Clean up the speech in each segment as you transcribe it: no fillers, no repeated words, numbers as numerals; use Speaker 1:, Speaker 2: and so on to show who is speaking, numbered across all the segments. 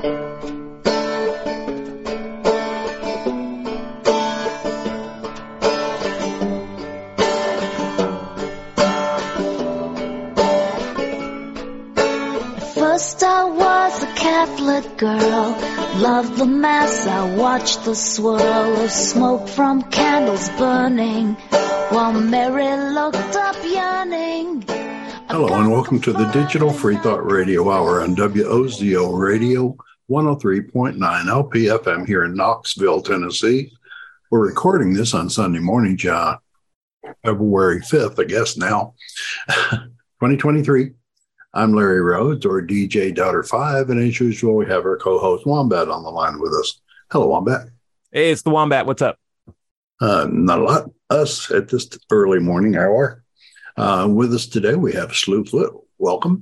Speaker 1: First I was a Catholic girl, loved the mass, I watched the swirl of smoke from candles burning, while Mary looked up yearning.
Speaker 2: Hello and welcome to the Digital Free Thought Radio Hour on WOZO Radio 103.9 LPFM here in Knoxville, Tennessee. We're recording this on Sunday morning, John, February 5th, I guess now, 2023. I'm Larry Rhodes, or DJ Doubter 5, and as usual, we have our co-host Wombat on the line with us. Hello, Wombat.
Speaker 3: Hey, it's the Wombat. What's up?
Speaker 2: Not a lot. Us at this early morning hour. With us today, we have Slewfoot. Welcome.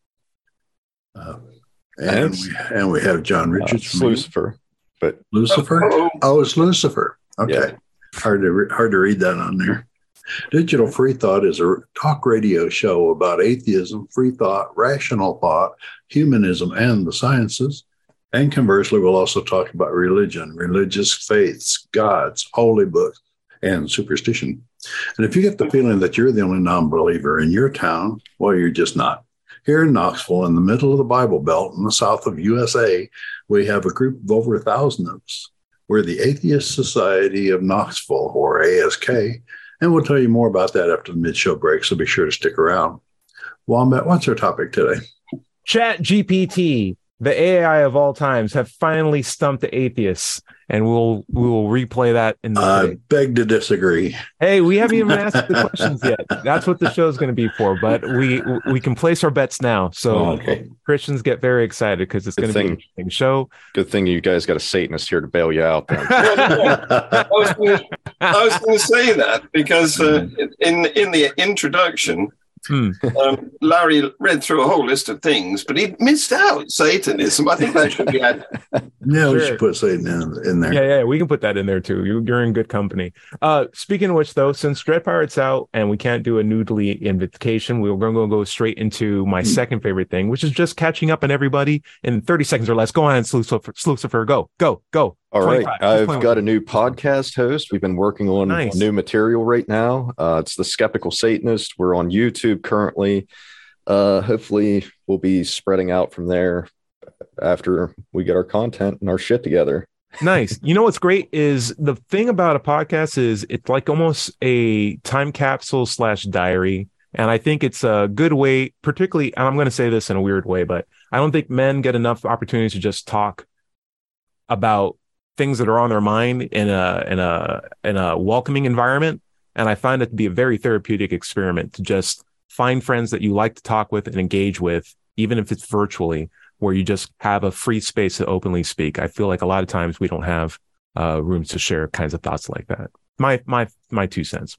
Speaker 2: And we have John Richards from
Speaker 4: Lucifer. But
Speaker 2: Lucifer? Oh, it's Lucifer. Okay.
Speaker 4: Yeah.
Speaker 2: Hard to read that on there. Digital Free Thought is a talk radio show about atheism, free thought, rational thought, humanism, and the sciences. And conversely, we'll also talk about religion, religious faiths, gods, holy books, and superstition. And if you get the feeling that you're the only non-believer in your town, well, you're just not. Here in Knoxville, in the middle of the Bible Belt in the south of USA, we have a group of over 1,000 of us. We're the Atheist Society of Knoxville, or ASK, and we'll tell you more about that after the mid-show break, so be sure to stick around. Wombat, what's our topic today?
Speaker 3: ChatGPT, the AI of all times, have finally stumped the atheists, and we will replay that in the
Speaker 2: I beg to disagree.
Speaker 3: Hey, we haven't even asked the questions yet. That's what the show is going to be for, but we can place our bets now. So Christians get very excited because it's going to be an interesting show.
Speaker 4: Good thing you guys got a Satanist here to bail you out. Then.
Speaker 5: I was going to say that because in the introduction, Larry read through a whole list of things, but he missed out Satanism. I think that should be added.
Speaker 2: Yeah, we should put Satan in there.
Speaker 3: Yeah, we can put that in there too. You're in good company. Speaking of which, though, since Dread Pirate's out and we can't do a noodly invitation, we're going to go straight into my second favorite thing, which is just catching up on everybody in 30 seconds or less. Go on, Slucifer. Go.
Speaker 4: All right. I've got a new podcast host. We've been working on new material right now. It's The Skeptical Satanist. We're on YouTube currently. Hopefully we'll be spreading out from there after we get our content and our shit together.
Speaker 3: Nice. You know what's great is the thing about a podcast is it's like almost a time capsule / diary. And I think it's a good way, particularly, and I'm going to say this in a weird way, but I don't think men get enough opportunities to just talk about things that are on their mind in a welcoming environment. And I find it to be a very therapeutic experiment to just find friends that you like to talk with and engage with, even if it's virtually, where you just have a free space to openly speak. I feel like a lot of times we don't have rooms to share kinds of thoughts like that. My 2 cents.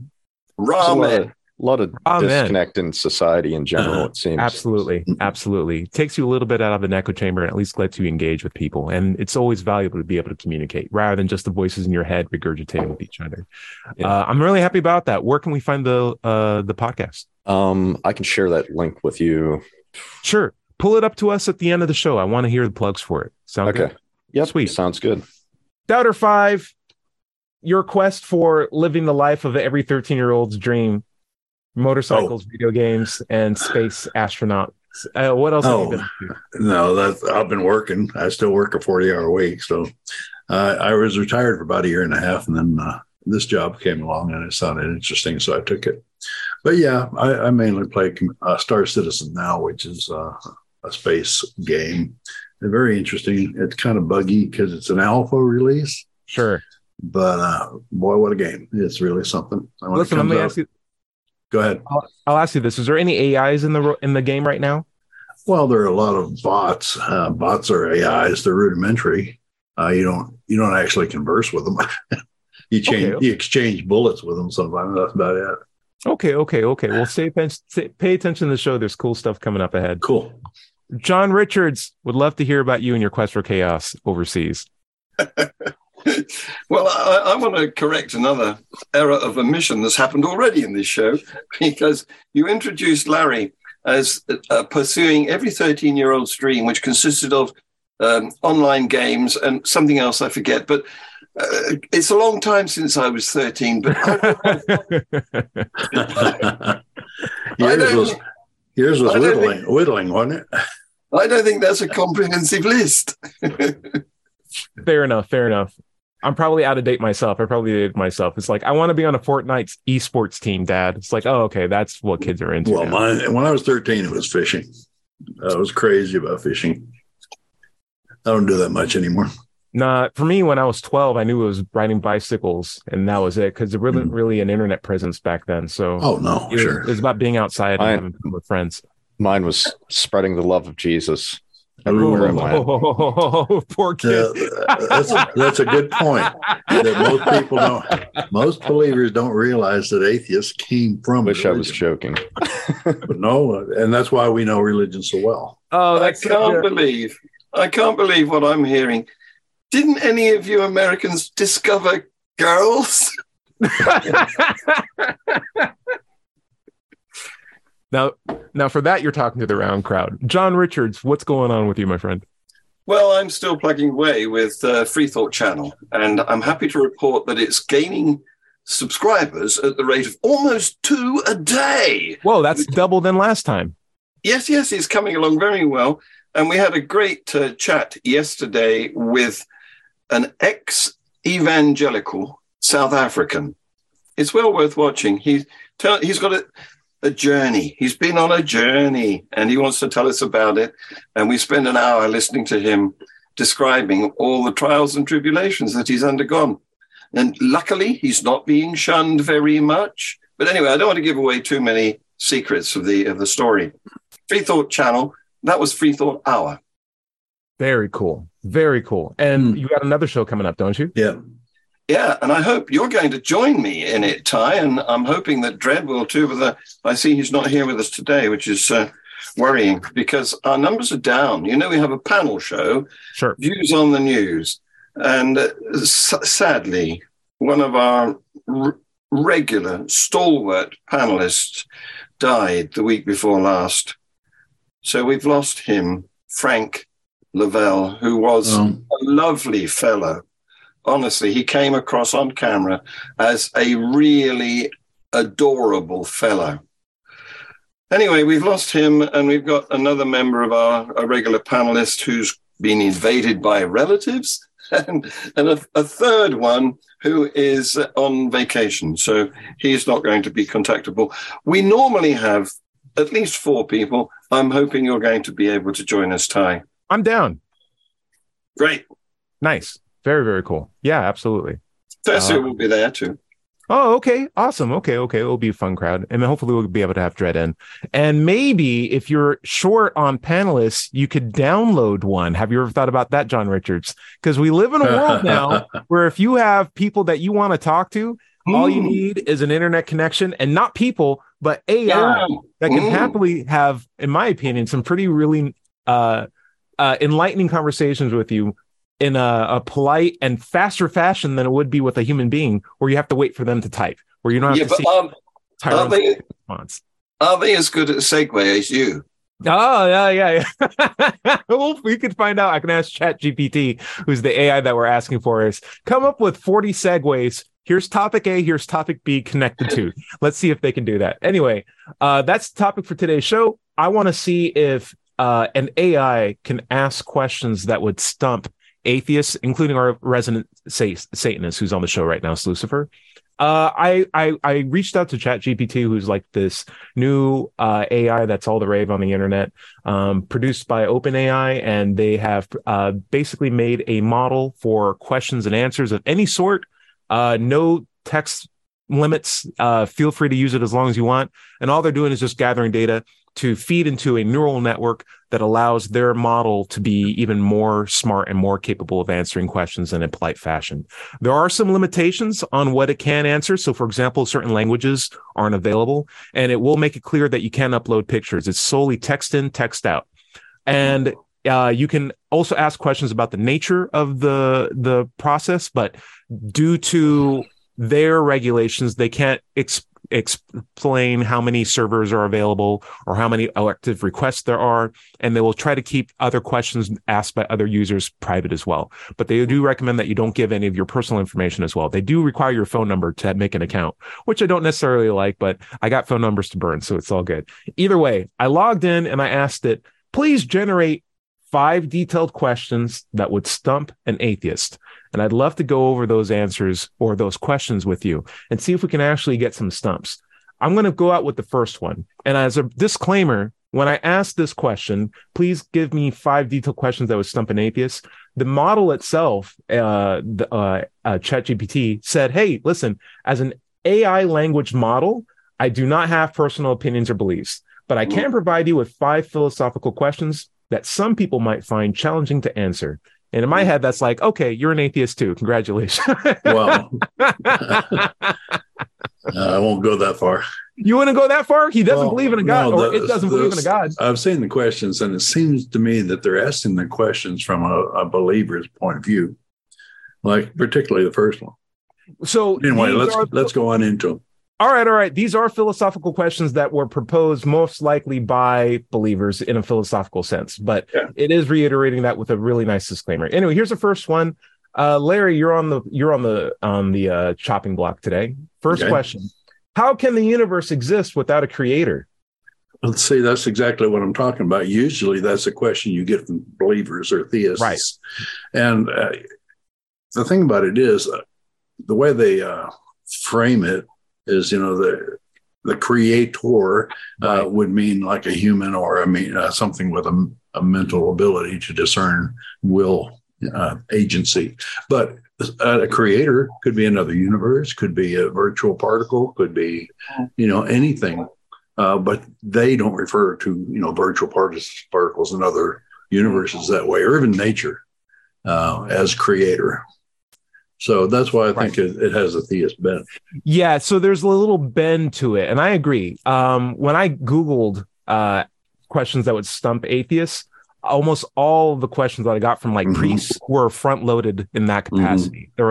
Speaker 4: A lot of disconnect in society in general, it seems.
Speaker 3: Absolutely. Takes you a little bit out of the echo chamber and at least lets you engage with people. And it's always valuable to be able to communicate rather than just the voices in your head regurgitating with each other. Yeah. I'm really happy about that. Where can we find the podcast?
Speaker 4: I can share that link with you.
Speaker 3: Sure. Pull it up to us at the end of the show. I want to hear the plugs for it. Sound good?
Speaker 4: Yep.
Speaker 3: Sweet.
Speaker 4: Sounds good.
Speaker 3: Doubter 5, your quest for living the life of every 13-year-old's dream. Motorcycles, video games, and space astronauts. What else have you been up to?
Speaker 2: No, I've been working. I still work a 40-hour week. So I was retired for about a year and a half, and then this job came along, and it sounded interesting, so I took it. But yeah, I mainly play Star Citizen now, which is a space game. They're very interesting. It's kind of buggy because it's an alpha release.
Speaker 3: Sure.
Speaker 2: But boy, what a game. It's really something.
Speaker 3: Listen, let me ask you.
Speaker 2: Go ahead.
Speaker 3: I'll ask you this: is there any AIs in the game right now?
Speaker 2: Well, there are a lot of bots. Bots are AIs. They're rudimentary. You don't actually converse with them. You exchange bullets with them sometimes. That's about it.
Speaker 3: Okay. Well, pay attention to the show. There's cool stuff coming up ahead.
Speaker 2: Cool.
Speaker 3: John Richards, would love to hear about you and your quest for chaos overseas.
Speaker 5: Well, I want to correct another error of omission that's happened already in this show, because you introduced Larry as pursuing every 13-year-old's dream, which consisted of online games, and something else I forget. But it's a long time since I was 13. But
Speaker 2: yours was whittling, wasn't it?
Speaker 5: I don't think that's a comprehensive list.
Speaker 3: Fair enough. I'm probably out of date myself. It's like, I want to be on a Fortnite esports team, Dad. It's like, oh, okay, that's what kids are into.
Speaker 2: Well, when I was 13, it was fishing. I was crazy about fishing. I don't do that much anymore.
Speaker 3: Nah, for me, when I was 12, I knew it was riding bicycles, and that was it, because there wasn't really an internet presence back then. So, it was about being outside and having fun with friends.
Speaker 4: Mine was spreading the love of Jesus everywhere I went.
Speaker 3: Oh, poor kid.
Speaker 2: That's a good point. That most believers don't realize that atheists came from.
Speaker 4: Wish religion. I was joking.
Speaker 2: But no, and that's why we know religion so well.
Speaker 3: Oh,
Speaker 5: I can't believe what I'm hearing. Didn't any of you Americans discover girls?
Speaker 3: Now, for that, you're talking to the round crowd. John Richards, what's going on with you, my friend?
Speaker 5: Well, I'm still plugging away with Free Thought Channel, and I'm happy to report that it's gaining subscribers at the rate of almost 2 a day.
Speaker 3: Whoa, that's double than last time.
Speaker 5: Yes, it's coming along very well. And we had a great chat yesterday with an ex-evangelical South African. It's well worth watching. He's got a journey. He's been on a journey, and he wants to tell us about it. And we spend an hour listening to him describing all the trials and tribulations that he's undergone. And luckily, he's not being shunned very much. But anyway, I don't want to give away too many secrets of the story. Free Thought Channel. That was Free Thought Hour.
Speaker 3: Very cool. And you got another show coming up, don't you?
Speaker 5: Yeah, and I hope you're going to join me in it, Ty, and I'm hoping that Dread will too. But I see he's not here with us today, which is worrying because our numbers are down. You know, we have a panel show,
Speaker 3: sure.
Speaker 5: Views on the News, and sadly, one of our regular stalwart panelists died the week before last. So we've lost him, Frank Lavelle, who was a lovely fellow. Honestly, he came across on camera as a really adorable fellow. Anyway, we've lost him, and we've got another member of our regular panelist who's been invaded by relatives, and a third one who is on vacation. So he's not going to be contactable. We normally have at least 4 people. I'm hoping you're going to be able to join us, Ty.
Speaker 3: I'm down.
Speaker 5: Great.
Speaker 3: Nice. Very, very cool. Yeah, absolutely.
Speaker 5: Thursday will be there too.
Speaker 3: Oh, okay. Awesome. Okay. It'll be a fun crowd. And hopefully we'll be able to have Dread in. And maybe if you're short on panelists, you could download one. Have you ever thought about that, John Richards? Because we live in a world now where if you have people that you want to talk to, all you need is an internet connection, and not people, but AI that can happily have, in my opinion, some pretty really enlightening conversations with you in a polite and faster fashion than it would be with a human being, where you have to wait for them to type, where you don't have to see response.
Speaker 5: Are they as good at segue as you?
Speaker 3: Oh, yeah. Well, we could find out. I can ask ChatGPT, who's the AI that we're asking for, is come up with 40 segues. Here's topic A, here's topic B connected to. Let's see if they can do that. Anyway, that's the topic for today's show. I want to see if an AI can ask questions that would stump atheists, including our resident Satanist who's on the show right now, Lucifer. I reached out to ChatGPT, who's like this new AI that's all the rave on the internet, produced by OpenAI, and they have basically made a model for questions and answers of any sort. No text limits. Feel free to use it as long as you want. And all they're doing is just gathering data to feed into a neural network that allows their model to be even more smart and more capable of answering questions in a polite fashion. There are some limitations on what it can answer. So, for example, certain languages aren't available, and it will make it clear that you can upload pictures. It's solely text in, text out. And you can also ask questions about the nature of the process, but due to their regulations, they can't explain how many servers are available or how many active requests there are, and they will try to keep other questions asked by other users private as well. But they do recommend that you don't give any of your personal information as well. They do require your phone number to make an account, which I don't necessarily like, but I got phone numbers to burn, so it's all good. Either way, I logged in and I asked it, please generate 5 detailed questions that would stump an atheist. And I'd love to go over those answers or those questions with you and see if we can actually get some stumps. I'm going to go out with the first one. And as a disclaimer, when I asked this question, please give me 5 detailed questions that would stump an atheist, the model itself, ChatGPT, said, hey, listen, as an AI language model, I do not have personal opinions or beliefs, but I can provide you with 5 philosophical questions that some people might find challenging to answer. And in my head, that's like, okay, you're an atheist too. Congratulations.
Speaker 2: Well, I won't go that far.
Speaker 3: You wouldn't go that far? He doesn't believe in a God, or it doesn't believe in a God.
Speaker 2: I've seen the questions, and it seems to me that they're asking the questions from a believer's point of view, like particularly the first one.
Speaker 3: So
Speaker 2: anyway, let's go on into them.
Speaker 3: All right. These are philosophical questions that were proposed most likely by believers in a philosophical sense, but it is reiterating that with a really nice disclaimer. Anyway, here's the first one. Larry, you're on the chopping block today. First question: how can the universe exist without a creator?
Speaker 2: Let's see. That's exactly what I'm talking about. Usually, that's a question you get from believers or theists,
Speaker 3: right?
Speaker 2: And the thing about it is, the way they frame it is, the creator would mean like a human or something with a mental ability to discern will, agency. But a creator could be another universe, could be a virtual particle, could be, anything. But they don't refer to, virtual particles and other universes that way, or even nature as creator. So that's why I think it has a theist bent.
Speaker 3: Yeah, so there's a little bend to it, and I agree. When I Googled questions that would stump atheists, almost all the questions that I got from priests were front-loaded in that capacity. They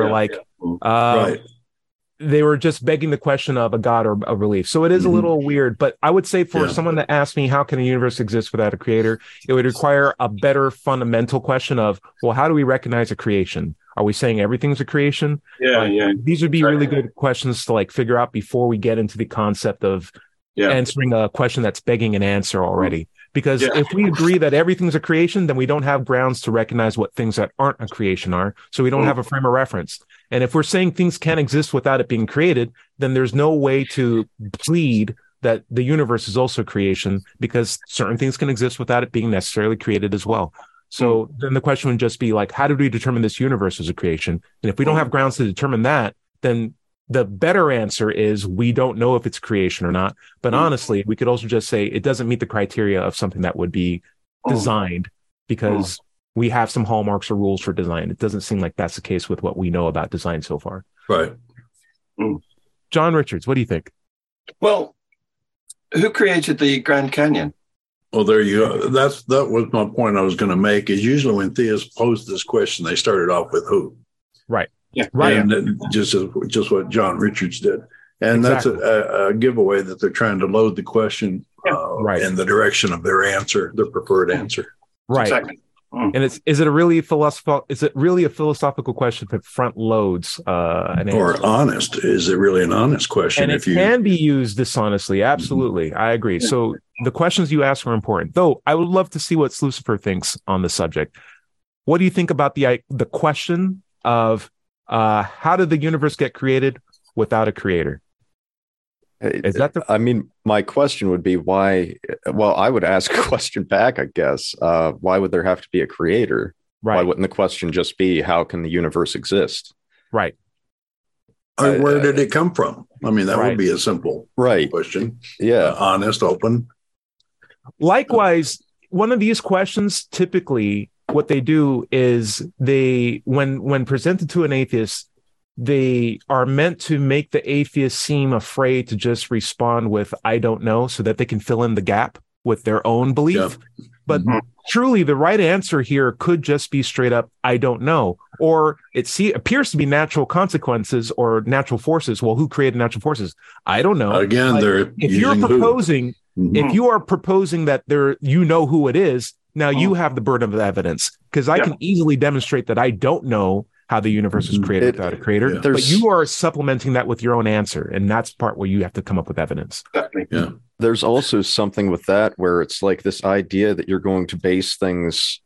Speaker 3: were they were just begging the question of a God or a belief. So it is a little weird, but I would say for someone to ask me, how can the universe exist without a creator? It would require a better fundamental question of, well, how do we recognize a creation? Are we saying everything's a creation? These would be really good questions to figure out before we get into the concept of answering a question that's begging an answer already. Because if we agree that everything's a creation, then we don't have grounds to recognize what things that aren't a creation are. So we don't have a frame of reference. And if we're saying things can't exist without it being created, then there's no way to plead that the universe is also creation, because certain things can exist without it being necessarily created as well. So then the question would just be how did we determine this universe as a creation? And if we don't have grounds to determine that, then the better answer is we don't know if it's creation or not. But honestly, we could also just say it doesn't meet the criteria of something that would be designed, because we have some hallmarks or rules for design. It doesn't seem like that's the case with what we know about design so far.
Speaker 2: Right.
Speaker 3: John Richards, what do you think?
Speaker 5: Well, who created the Grand Canyon?
Speaker 2: Well, there you go. That was my point I was going to make, is usually when theists pose this question, they started off with who.
Speaker 3: Right.
Speaker 5: Yeah.
Speaker 3: Right.
Speaker 2: And just what John Richards did. And that's a giveaway that they're trying to load the question in the direction of their answer, their preferred answer.
Speaker 3: Right.
Speaker 5: Exactly.
Speaker 3: And is it really a philosophical question that front loads an answer?
Speaker 2: Or honest? Is it really an honest question?
Speaker 3: And it can be used dishonestly. Absolutely. I agree. So the questions you ask are important, though. I would love to see what Lucifer thinks on the subject. What do you think about the question of how did the universe get created without a creator? Is that
Speaker 4: my question would be why? Well, I would ask a question back, I guess. Why would there have to be a creator?
Speaker 3: Right.
Speaker 4: Why wouldn't the question just be, how can the universe exist?
Speaker 3: Right.
Speaker 2: Where did it come from? That would be a simple question.
Speaker 4: Yeah.
Speaker 2: Honest, open.
Speaker 3: Likewise, one of these questions, typically what they do is when presented to an atheist, they are meant to make the atheist seem afraid to just respond with, I don't know, so that they can fill in the gap with their own belief. But truly, the right answer here could just be straight up, I don't know. Or it appears to be natural consequences or natural forces. Well, who created natural forces? I don't know.
Speaker 2: Again,
Speaker 3: if you're proposing, if you are proposing that you know who it is, now you have the burden of evidence, because I can easily demonstrate that I don't know how the universe was created without a creator. But you are supplementing that with your own answer, and that's the part where you have to come up with evidence.
Speaker 2: Yeah.
Speaker 4: There's also something with that where it's like this idea that you're going to base things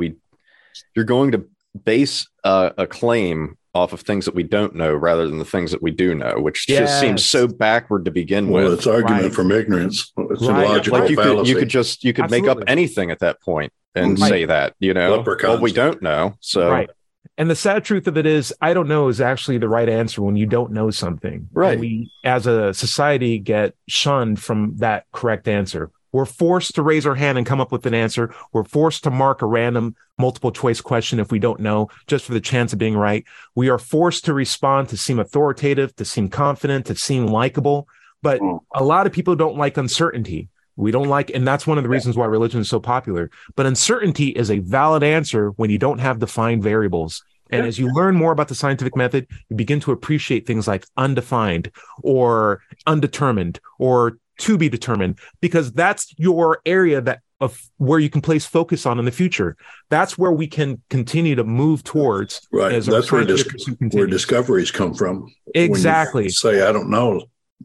Speaker 4: you're going to base a claim off of things that we don't know rather than the things that we do know, which just seems so backward to begin with.
Speaker 2: Well, it's argument from ignorance. It's a logical fallacy.
Speaker 4: You could make up anything at that point and say that, well, we don't know. So
Speaker 3: right. And the sad truth of it is, I don't know is actually the right answer when you don't know something.
Speaker 4: Right.
Speaker 3: And we, as a society, get shunned from that correct answer. We're forced to raise our hand and come up with an answer. We're forced to mark a random multiple choice question if we don't know, just for the chance of being right. We are forced to respond to seem authoritative, to seem confident, to seem likable. But a lot of people don't like uncertainty. We don't like, and that's one of the reasons why religion is so popular. But uncertainty is a valid answer when you don't have defined variables. And as you learn more about the scientific method, you begin to appreciate things like undefined or undetermined or to be determined, because that's your area of where you can place focus on in the future. That's where we can continue to move towards.
Speaker 2: Right. That's where discoveries come from.
Speaker 3: Exactly.
Speaker 2: When you say, I don't know.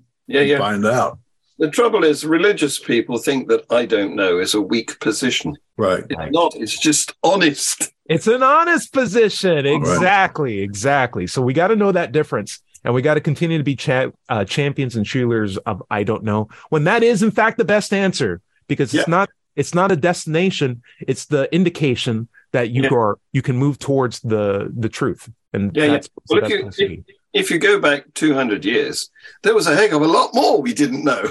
Speaker 2: Find out.
Speaker 5: The trouble is, religious people think that I don't know is a weak position.
Speaker 2: Right.
Speaker 5: It's not. It's just honest.
Speaker 3: It's an honest position. Exactly. Right. Exactly. So we got to know that difference. And we got to continue to be champions and cheerleaders of I don't know, when that is, in fact, the best answer, because it's not a destination. It's the indication that you can move towards the truth. And
Speaker 5: well, if you go back 200 years, there was a heck of a lot more we didn't know.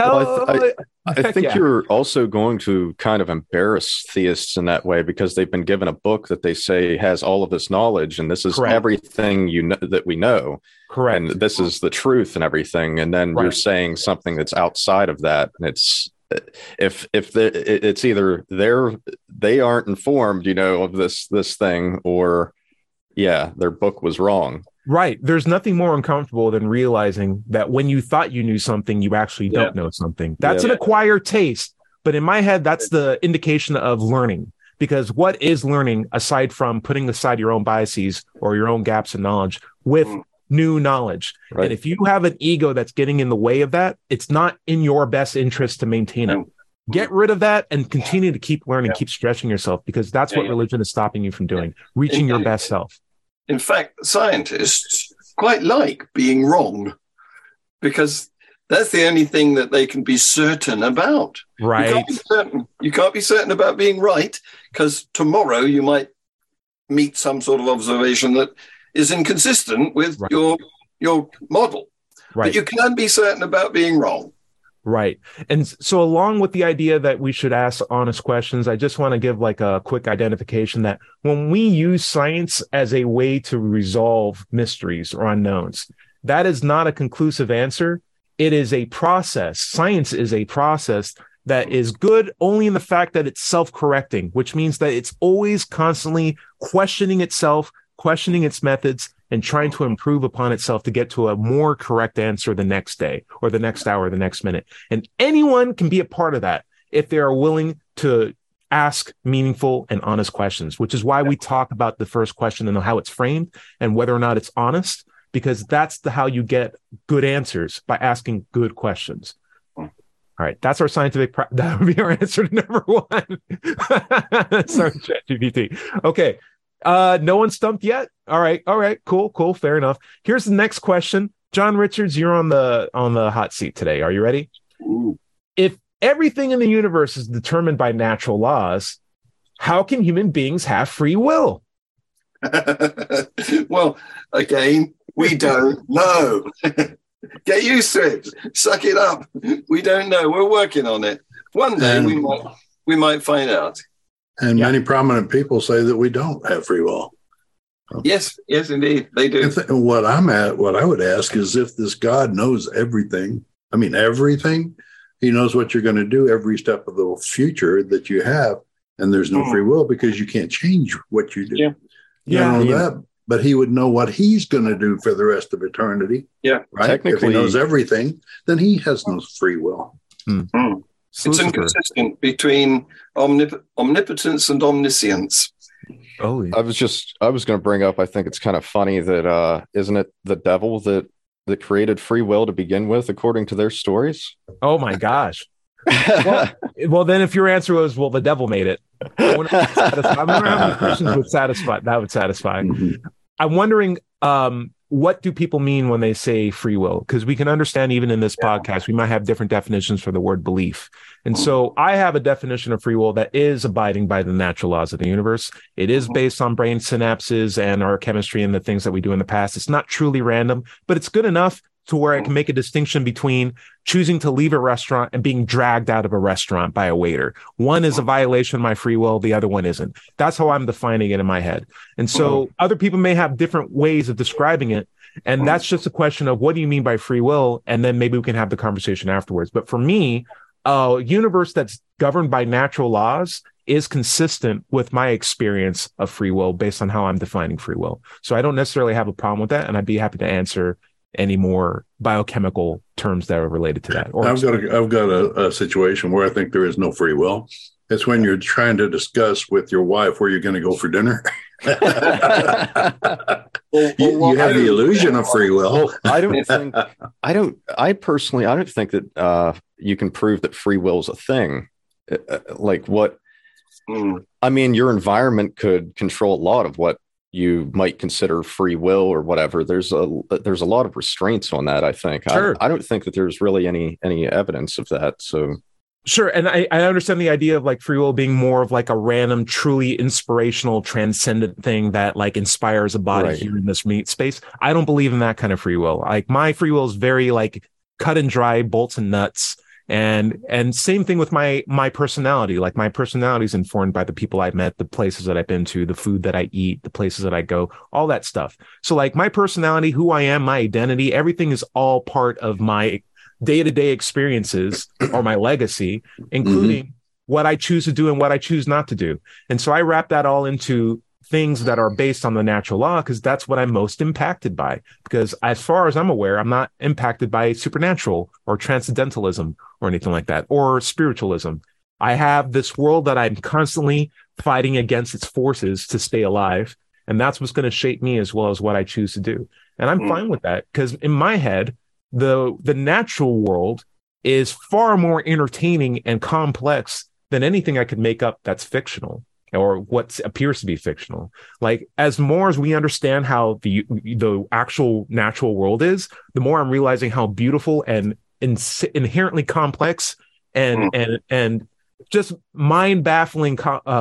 Speaker 4: I think you're also going to kind of embarrass theists in that way, because they've been given a book that they say has all of this knowledge, and this is everything that we know.
Speaker 3: Correct.
Speaker 4: And this is the truth and everything. And then you're saying something that's outside of that. And it's either they aren't informed, of this thing, or their book was wrong.
Speaker 3: Right. There's nothing more uncomfortable than realizing that when you thought you knew something, you actually don't know something. That's an acquired taste. But in my head, that's the indication of learning. Because what is learning aside from putting aside your own biases or your own gaps in knowledge with new knowledge? Right. And if you have an ego that's getting in the way of that, it's not in your best interest to maintain it. Get rid of that and continue to keep learning, keep stretching yourself, because that's what religion is stopping you from doing, reaching your best self.
Speaker 5: In fact, scientists quite like being wrong, because that's the only thing that they can be certain about.
Speaker 3: Right.
Speaker 5: You can't be certain about being right, because tomorrow you might meet some sort of observation that is inconsistent with your model. Right. But you can be certain about being wrong.
Speaker 3: Right. And so along with the idea that we should ask honest questions, I just want to give like a quick identification that when we use science as a way to resolve mysteries or unknowns, that is not a conclusive answer. It is a process. Science is a process that is good only in the fact that it's self-correcting, which means that it's always constantly questioning itself, questioning its methods, and trying to improve upon itself to get to a more correct answer the next day or the next hour, the next minute. And anyone can be a part of that if they are willing to ask meaningful and honest questions, which is why we talk about the first question and how it's framed and whether or not it's honest, because that's how you get good answers, by asking good questions. All right, that's our scientific. That would be our answer to number one. Sorry, ChatGPT. Okay. No one stumped yet. All right, cool, fair enough. Here's the next question. John Richards, you're on the hot seat today. Are you ready?
Speaker 5: Ooh.
Speaker 3: If everything in the universe is determined by natural laws, how can human beings have free will?
Speaker 5: Well, again, we don't know. Get used to it. Suck it up. We don't know. We're working on it. One day we might find out.
Speaker 2: And many prominent people say that we don't have free will.
Speaker 5: Yes, indeed, they do.
Speaker 2: What I would ask is, if this God knows everything, everything, he knows what you're going to do every step of the future that you have. and there's no free will because you can't change what you do.
Speaker 5: Yeah.
Speaker 2: You know that, but he would know what he's going to do for the rest of eternity.
Speaker 5: Yeah.
Speaker 2: Right.
Speaker 4: Technically,
Speaker 2: if he knows everything, then he has no free will.
Speaker 5: It's inconsistent between omnipotence and omniscience.
Speaker 3: Oh,
Speaker 4: I was going to bring up, I think it's kind of funny that, isn't it the devil that created free will to begin with, according to their stories?
Speaker 3: Oh my gosh. Well, then if your answer was, well, the devil made it, I wonder how many questions would satisfy. That would satisfy. I'm wondering, what do people mean when they say free will? Because we can understand even in this podcast, we might have different definitions for the word belief. And so I have a definition of free will that is abiding by the natural laws of the universe. It is based on brain synapses and our chemistry and the things that we do in the past. It's not truly random, but it's good enough to where I can make a distinction between choosing to leave a restaurant and being dragged out of a restaurant by a waiter. One is a violation of my free will. The other one isn't. That's how I'm defining it in my head. And so other people may have different ways of describing it. And that's just a question of what do you mean by free will? And then maybe we can have the conversation afterwards. But for me, a universe that's governed by natural laws is consistent with my experience of free will based on how I'm defining free will. So I don't necessarily have a problem with that. And I'd be happy to answer any more biochemical terms that are related to that. Or
Speaker 2: I've got a situation where I think there is no free will. It's when you're trying to discuss with your wife where you're going to go for dinner. You have the illusion of free will.
Speaker 4: I personally don't think that you can prove that free will is a thing. Like what? I mean, your environment could control a lot of what you might consider free will or whatever. There's a lot of restraints on that, I think. Sure. I don't think that there's really any evidence of that. So
Speaker 3: sure. And I understand the idea of like free will being more of like a random, truly inspirational, transcendent thing that like inspires a body here in this meat space. I don't believe in that kind of free will. Like my free will is very like cut and dry, bolts and nuts. And same thing with my personality. Like my personality is informed by the people I've met, the places that I've been to, the food that I eat, the places that I go, all that stuff. So like my personality, who I am, my identity, everything is all part of my day-to-day experiences or my legacy, including what I choose to do and what I choose not to do. And so I wrap that all into things that are based on the natural law because that's what I'm most impacted by. Because as far as I'm aware, I'm not impacted by supernatural or transcendentalism or anything like that, or spiritualism. I have this world that I'm constantly fighting against its forces to stay alive. And that's what's going to shape me as well as what I choose to do. And I'm fine with that because in my head, the natural world is far more entertaining and complex than anything I could make up that's fictional or what appears to be fictional. Like as more as we understand how the actual natural world is, the more I'm realizing how beautiful and inherently complex and just mind-baffling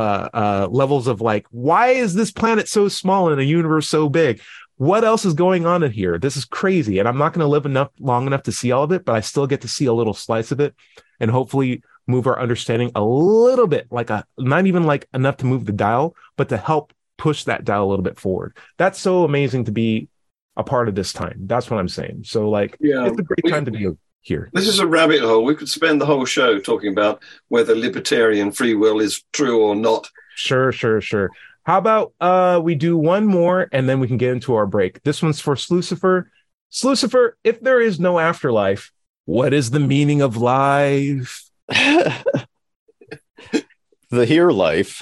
Speaker 3: levels of like, why is this planet so small and a universe so big? What else is going on in here? This is crazy. And I'm not going to live long enough to see all of it, but I still get to see a little slice of it and hopefully move our understanding a little bit, like not even like enough to move the dial, but to help push that dial a little bit forward. That's so amazing to be a part of this time. That's what I'm saying. So like, it's a great time to be here.
Speaker 5: This is a rabbit hole. We could spend the whole show talking about whether libertarian free will is true or not.
Speaker 3: Sure. How about we do one more and then we can get into our break. This one's for Slucifer. Slucifer, if there is no afterlife, what is the meaning of life?
Speaker 4: The here life.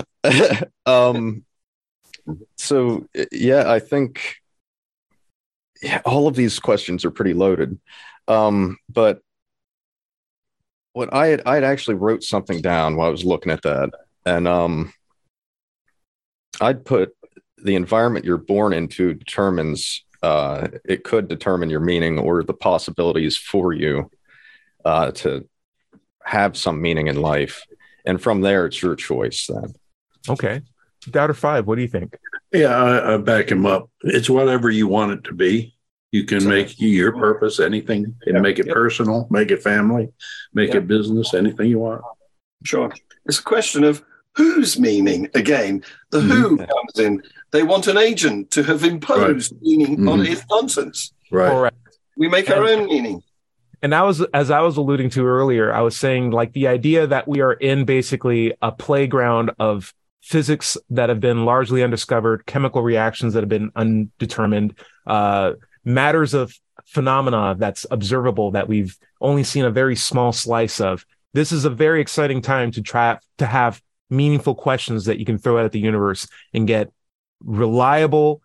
Speaker 4: So yeah, I think all of these questions are pretty loaded. But what I'd actually wrote something down while I was looking at that, and I'd put the environment you're born into determines it could determine your meaning or the possibilities for you to have some meaning in life. And from there, it's your choice then.
Speaker 3: Okay. Doubter 5, what do you think?
Speaker 2: Yeah, I back him up. It's whatever you want it to be. You can make your purpose anything and make it personal, make it family, make it business, anything you want.
Speaker 5: Sure. It's a question of whose meaning. Again, the who comes in. They want an agent to have imposed meaning on its nonsense.
Speaker 2: Right.
Speaker 3: Correct.
Speaker 5: We make our own meaning.
Speaker 3: And as I was alluding to earlier, I was saying like the idea that we are in basically a playground of physics that have been largely undiscovered, chemical reactions that have been undetermined, matters of phenomena that's observable that we've only seen a very small slice of. This is a very exciting time to try to have meaningful questions that you can throw out at the universe and get reliable,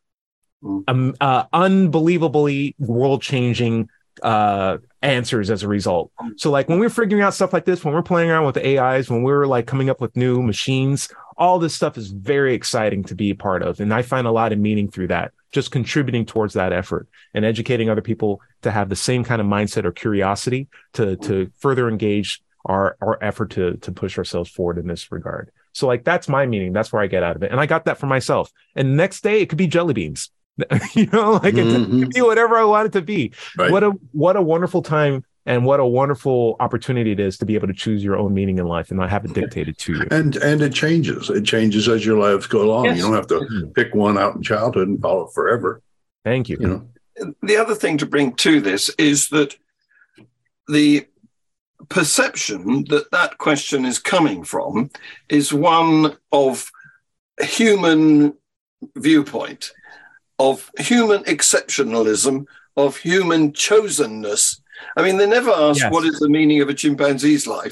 Speaker 3: unbelievably world-changing answers as a result. So like when we're figuring out stuff like this, when we're playing around with AIs, when we're like coming up with new machines, all this stuff is very exciting to be a part of. And I find a lot of meaning through that, just contributing towards that effort and educating other people to have the same kind of mindset or curiosity to further engage our effort to push ourselves forward in this regard. So like, that's my meaning. That's where I get out of it. And I got that for myself. And next day it could be jelly beans. You know, like it could be whatever I want it to be. Right. What a wonderful time and what a wonderful opportunity it is to be able to choose your own meaning in life and not have it dictated to you. And
Speaker 2: it changes. It changes as your lives go along. Yes. You don't have to pick one out in childhood and follow it forever.
Speaker 3: Thank you.
Speaker 2: You know,
Speaker 5: the other thing to bring to this is that the perception that question is coming from is one of human viewpoint, of human exceptionalism, of human chosenness. I mean, they never ask what is the meaning of a chimpanzee's life.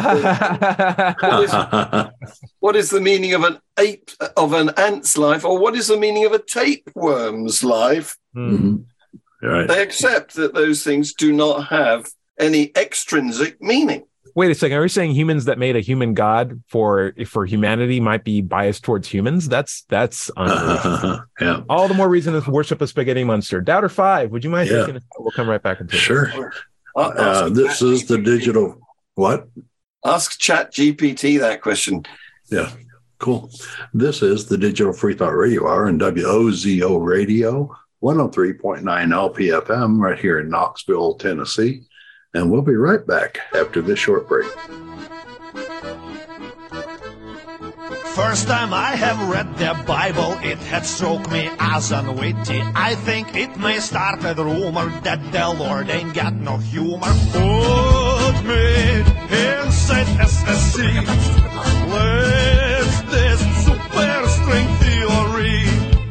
Speaker 5: What is the meaning of an ant's life, or what is the meaning of a tapeworm's life?
Speaker 2: Mm-hmm. Right.
Speaker 5: They accept that those things do not have any extrinsic meaning.
Speaker 3: Wait a second. Are you saying humans that made a human god for humanity might be biased towards humans? That's
Speaker 2: yeah.
Speaker 3: All the more reason to worship a spaghetti monster. Doubter 5, would you mind taking it? We'll come right back into it.
Speaker 2: Sure. This is the digital what?
Speaker 5: Ask ChatGPT that question.
Speaker 2: Yeah. Cool. This is the Digital Free Thought Radio Hour and WOZO Radio, 103.9 LPFM right here in Knoxville, Tennessee. And we'll be right back after this short break.
Speaker 6: First time I have read the Bible, it had struck me as unwitty. I think it may start a rumor that the Lord ain't got no humor. Put me inside SSC. Let's this super string theory.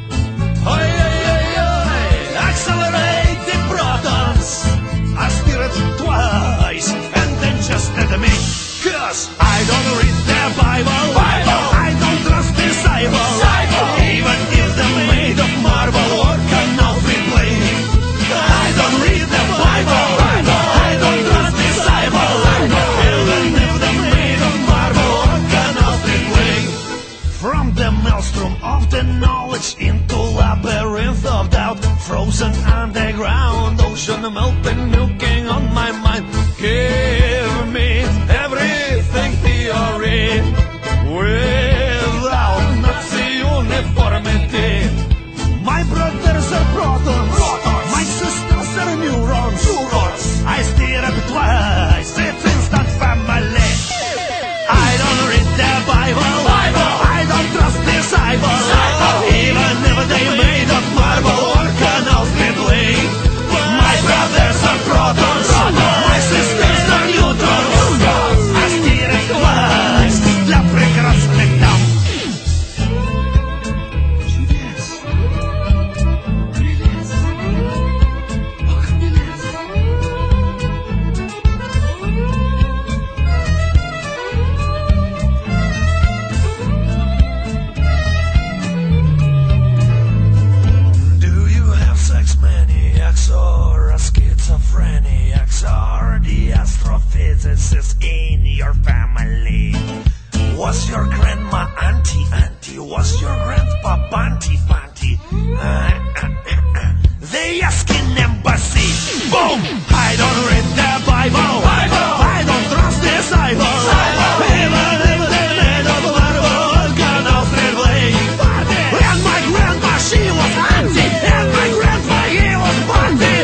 Speaker 6: Accelerate the protons. I steer it twice and then just admit, 'cause I don't read the Bible. I don't trust disciples, even if they're made of marble or cannot be played. I don't read the Bible. I don't trust disciples, even if they're made of marble or cannot be played. From the maelstrom of the knowledge into labyrinth of doubt, frozen underground, ocean melting, milking on my mind. Give me everything theory without Nazi uniformity. My brothers are protons, my sisters are neurons. I steer up twice, it's instant family. I don't read the Bible. I don't trust disciples, even if they made of marble or cannot be played. My brothers are protons, my sisters are neutrons. I steer it twice, для прекрасных дам. Do you have sex maniacs or a schizophrenics or the astrophysicists in your family? Was your grandma auntie? Was your grandpa banty? They asking embassy. Boom! I don't read the Bible. I don't trust disciples. Even if they made of marble, cannot be played. And my grandma, she was auntie, and my grandpa, he was banty.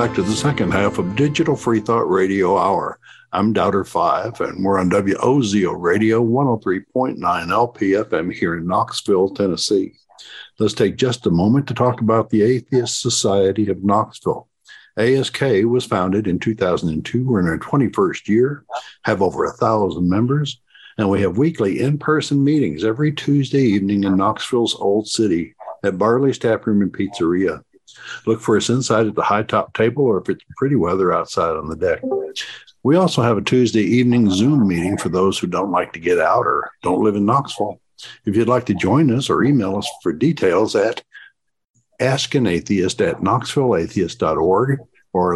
Speaker 2: back to the second half of Digital Free Thought Radio Hour. I'm Doubter 5, and we're on WOZO Radio 103.9 LPFM here in Knoxville, Tennessee. Let's take just a moment to talk about the Atheist Society of Knoxville. ASK was founded in 2002. We're in our 21st year, have over 1,000 members, and we have weekly in-person meetings every Tuesday evening in Knoxville's Old City at Barley's Tap Room and Pizzeria. Look for us inside at the high top table, or if it's pretty weather, outside on the deck. We also have a Tuesday evening Zoom meeting for those who don't like to get out or don't live in Knoxville. If you'd like to join us or email us for details at askanatheist@knoxvilleatheist.org or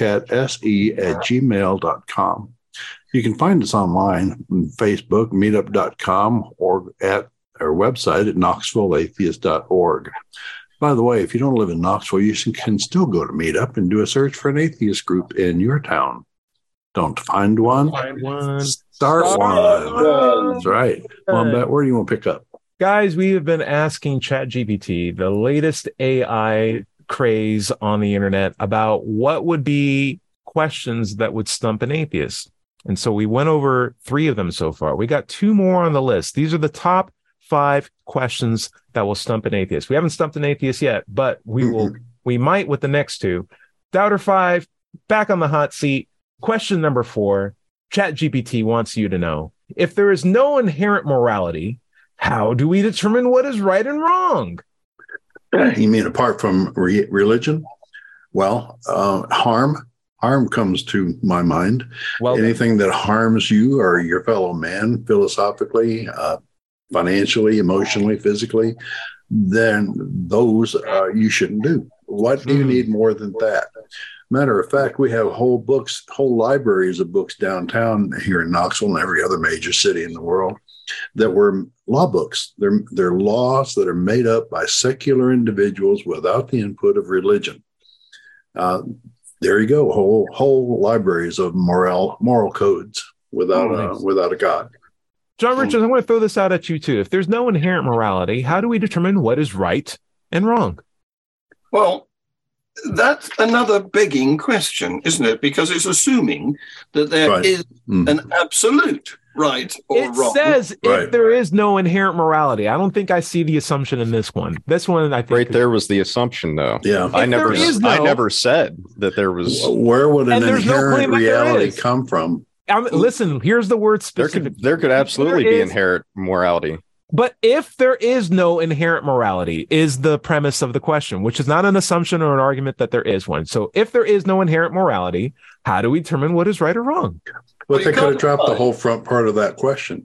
Speaker 2: letschatse@gmail.com. You can find us online on Facebook, meetup.com, or at our website at knoxvilleatheist.org. By the way, if you don't live in Knoxville, you can still go to Meetup and do a search for an atheist group in your town. Don't find one. Start one. That's right. Well, Matt, where do you want to pick up?
Speaker 3: Guys, we have been asking ChatGPT, the latest AI craze on the internet, about what would be questions that would stump an atheist. And so we went over 3 of them so far. We got 2 more on the list. These are the top 5 questions that will stump an atheist. We haven't stumped an atheist yet, but we might with the next 2. Doubter 5, back on the hot seat. Question number 4, ChatGPT wants you to know, if there is no inherent morality, how do we determine what is right and wrong?
Speaker 2: You mean apart from religion? Well, harm comes to my mind. Well, anything that harms you or your fellow man philosophically, financially, emotionally, physically, then those you shouldn't do. What do you need more than that? Matter of fact, we have whole libraries of books downtown here in Knoxville and every other major city in the world that were law books. They're laws that are made up by secular individuals without the input of religion. There you go, whole libraries of moral codes without a God.
Speaker 3: John Richards, I want to throw this out at you too. If there's no inherent morality, how do we determine what is right and wrong?
Speaker 5: Well, that's another begging question, isn't it? Because it's assuming that there is an absolute right or wrong.
Speaker 3: It says if there is no inherent morality. I don't think I see the assumption in this one. This one, I think
Speaker 4: right there was the assumption, though.
Speaker 2: Yeah,
Speaker 4: I never said that there was.
Speaker 2: Where would an inherent reality come from?
Speaker 3: Listen, here's the word specific.
Speaker 4: There could absolutely be inherent morality.
Speaker 3: But if there is no inherent morality is the premise of the question, which is not an assumption or an argument that there is one. So if there is no inherent morality, how do we determine what is right or wrong?
Speaker 2: Well, they could have dropped the whole front part of that question.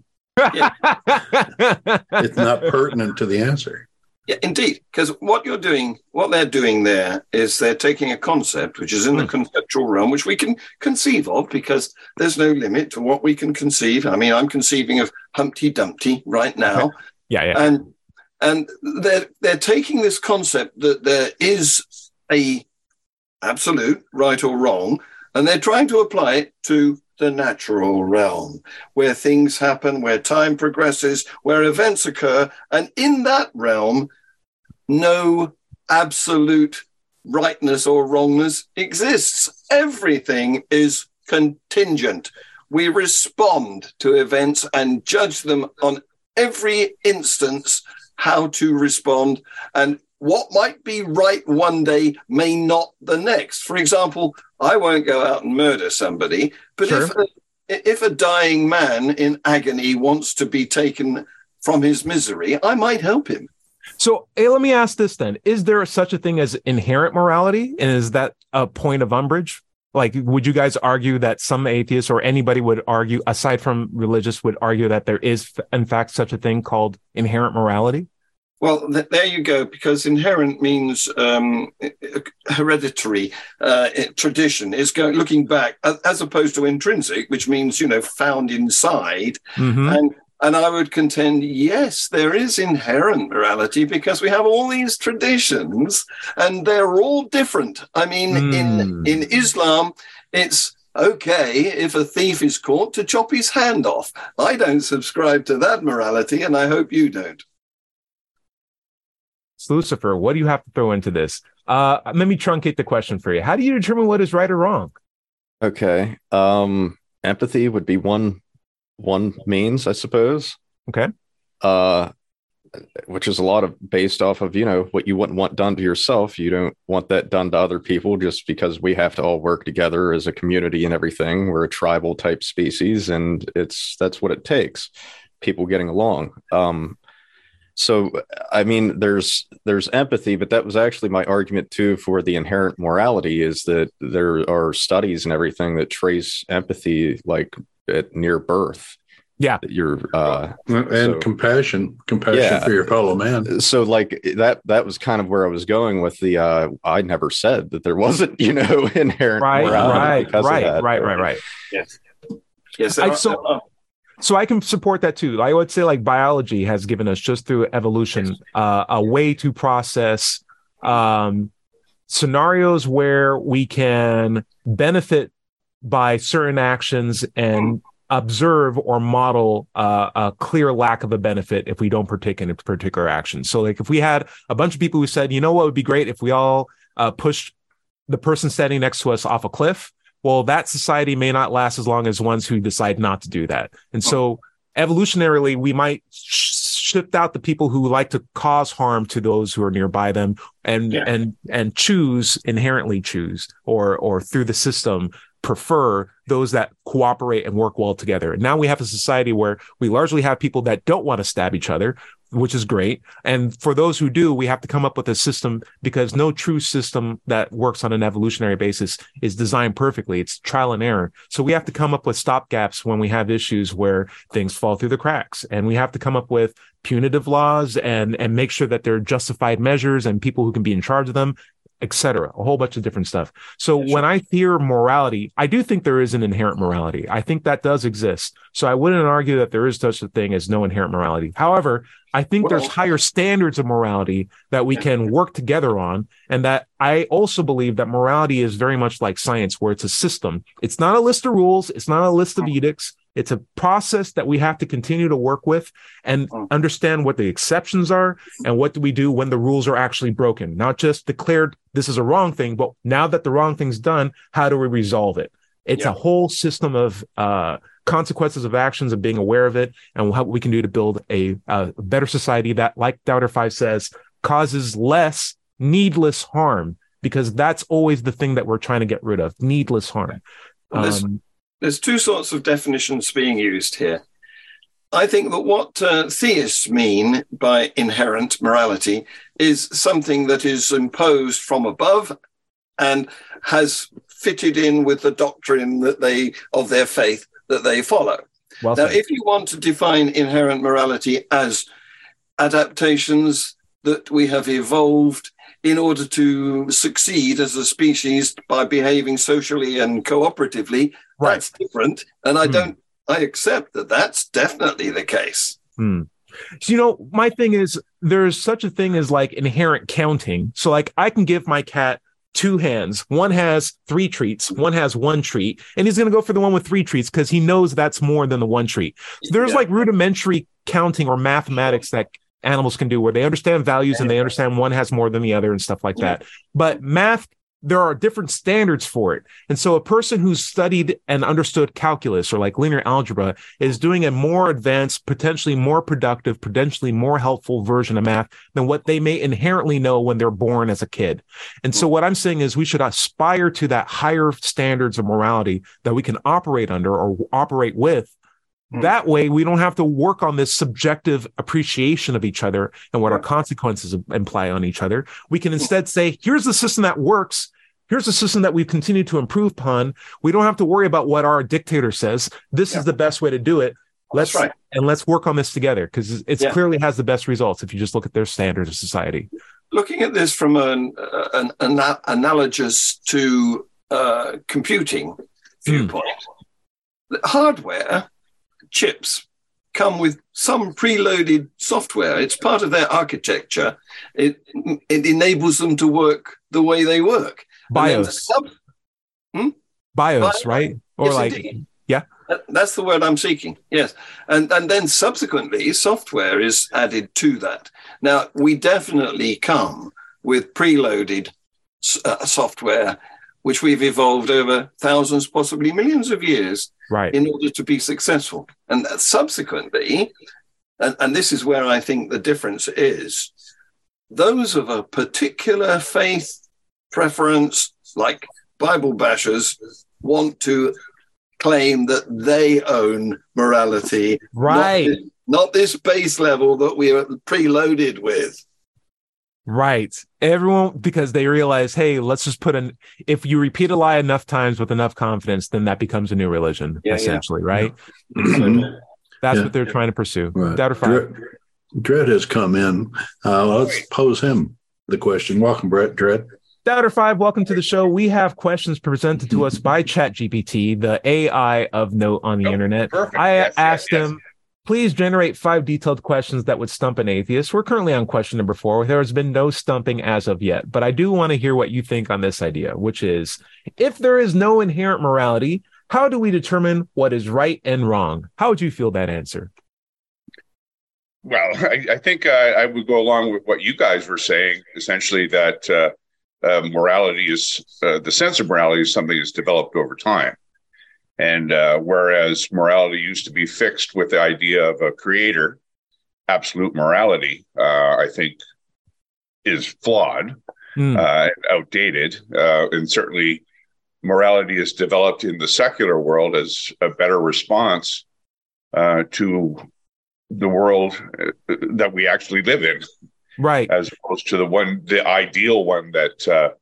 Speaker 2: It's not pertinent to the answer.
Speaker 5: Yeah, indeed, because what they're doing there is they're taking a concept which is in the conceptual realm, which we can conceive of because there's no limit to what we can conceive. I mean, I'm conceiving of Humpty Dumpty right now.
Speaker 3: Yeah.
Speaker 5: And they're taking this concept that there is a absolute right or wrong, and they're trying to apply it to the natural realm, where things happen, where time progresses, where events occur, and in that realm, no absolute rightness or wrongness exists. Everything is contingent. We respond to events and judge them on every instance how to respond, and what might be right one day may not the next. For example, I won't go out and murder somebody, but if a dying man in agony wants to be taken from his misery, I might help him.
Speaker 3: So let me ask this then. Is there such a thing as inherent morality? And is that a point of umbrage? Like, would you guys argue that some atheists or anybody would argue, aside from religious, would argue that there is, in fact, such a thing called inherent morality?
Speaker 5: Well, there you go, because inherent means hereditary tradition is looking back, as opposed to intrinsic, which means, found inside. Mm-hmm. And I would contend, yes, there is inherent morality because we have all these traditions and they're all different. I mean, in Islam, it's okay if a thief is caught to chop his hand off. I don't subscribe to that morality, and I hope you don't.
Speaker 3: Lucifer, what do you have to throw into this? Let me truncate the question for you. How do you determine what is right or wrong?
Speaker 4: Okay. Empathy would be one means, I suppose.
Speaker 3: Okay.
Speaker 4: Which is a lot of based off of, what you wouldn't want done to yourself. You don't want that done to other people, just because we have to all work together as a community and everything. We're a tribal type species, and that's what it takes. People getting along. So, I mean, there's empathy, but that was actually my argument too for the inherent morality, is that there are studies and everything that trace empathy like at near birth.
Speaker 3: Yeah.
Speaker 4: You're
Speaker 2: compassion for your fellow man.
Speaker 4: So like that was kind of where I was going with the I never said that there wasn't, inherent morality because of that.
Speaker 3: Right.
Speaker 5: Yes.
Speaker 3: So I can support that too. I would say like biology has given us, just through evolution, a way to process scenarios where we can benefit by certain actions and observe or model a clear lack of a benefit if we don't partake in a particular action. So like if we had a bunch of people who said, what would be great if we all pushed the person standing next to us off a cliff, well, that society may not last as long as ones who decide not to do that. And so evolutionarily, we might shift out the people who like to cause harm to those who are nearby them and inherently choose or through the system prefer those that cooperate and work well together. And now we have a society where we largely have people that don't want to stab each other, which is great. And for those who do, we have to come up with a system, because no true system that works on an evolutionary basis is designed perfectly. It's trial and error. So we have to come up with stopgaps when we have issues where things fall through the cracks. And we have to come up with punitive laws and make sure that there are justified measures and people who can be in charge of them, etc. A whole bunch of different stuff. So when I hear morality, I do think there is an inherent morality. I think that does exist. So I wouldn't argue that there is such a thing as no inherent morality. However, I think there's higher standards of morality that we can work together on. And that I also believe that morality is very much like science, where it's a system. It's not a list of rules. It's not a list of edicts. It's a process that we have to continue to work with and understand what the exceptions are and what do we do when the rules are actually broken. Not just declared this is a wrong thing, but now that the wrong thing's done, how do we resolve it? It's a whole system of consequences of actions and being aware of it, and what we can do to build a better society that, like Doubter 5 says, causes less needless harm, because that's always the thing that we're trying to get rid of, needless harm.
Speaker 5: There's two sorts of definitions being used here. I think that what theists mean by inherent morality is something that is imposed from above and has fitted in with the doctrine of their faith that they follow. Now, if you want to define inherent morality as adaptations that we have evolved in order to succeed as a species by behaving socially and cooperatively, that's different. And I accept that that's definitely the case.
Speaker 3: So, my thing is, there's such a thing as like inherent counting. So like I can give my cat 2 hands. One has 3 treats. One has 1 treat. And he's going to go for the one with 3 treats because he knows that's more than the 1 treat. So there's like rudimentary counting or mathematics that animals can do where they understand values and they understand one has more than the other and stuff like that. But math, there are different standards for it. And so a person who's studied and understood calculus or like linear algebra is doing a more advanced, potentially more productive, potentially more helpful version of math than what they may inherently know when they're born as a kid. And so what I'm saying is we should aspire to that higher standards of morality that we can operate under or operate with. That way, we don't have to work on this subjective appreciation of each other and what our consequences imply on each other. We can instead say, here's the system that works. Here's a system that we've continued to improve upon. We don't have to worry about what our dictator says. This is the best way to do it. Let's work on this together, because it clearly has the best results if you just look at their standards of society.
Speaker 5: Looking at this from an analogous to computing viewpoint, hardware chips come with some preloaded software. It's part of their architecture. It enables them to work the way they work.
Speaker 3: BIOS. BIOS, right? Or yes, like, indeed.
Speaker 5: That's the word I'm seeking. Yes. And then subsequently, software is added to that. Now, we definitely come with preloaded software, which we've evolved over thousands, possibly millions of years, in order to be successful. And subsequently, and this is where I think the difference is, those of a particular faith preference, like Bible bashers, want to claim that they own morality, not this base level that we are preloaded with.
Speaker 3: Right. Everyone, because they realize, hey, let's just if you repeat a lie enough times with enough confidence, then that becomes a new religion, essentially, right? So that's what they're trying to pursue.
Speaker 2: Right.
Speaker 3: Doubter Five.
Speaker 2: Dredd has come in. Let's pose him the question. Welcome, Dredd.
Speaker 3: Doubter Five, welcome to the show. We have questions presented to us by ChatGPT, the AI of note on the internet.
Speaker 7: Perfect.
Speaker 3: I asked him, please generate 5 detailed questions that would stump an atheist. We're currently on question number 4. There has been no stumping as of yet, but I do want to hear what you think on this idea, which is, if there is no inherent morality, how do we determine what is right and wrong? How would you feel that answer?
Speaker 7: Well, I think I would go along with what you guys were saying, essentially that morality is, the sense of morality is something that's developed over time. And whereas morality used to be fixed with the idea of a creator, absolute morality, I think, is flawed, outdated. And certainly morality is developed in the secular world as a better response to the world that we actually live in.
Speaker 3: Right.
Speaker 7: As opposed to the ideal one that,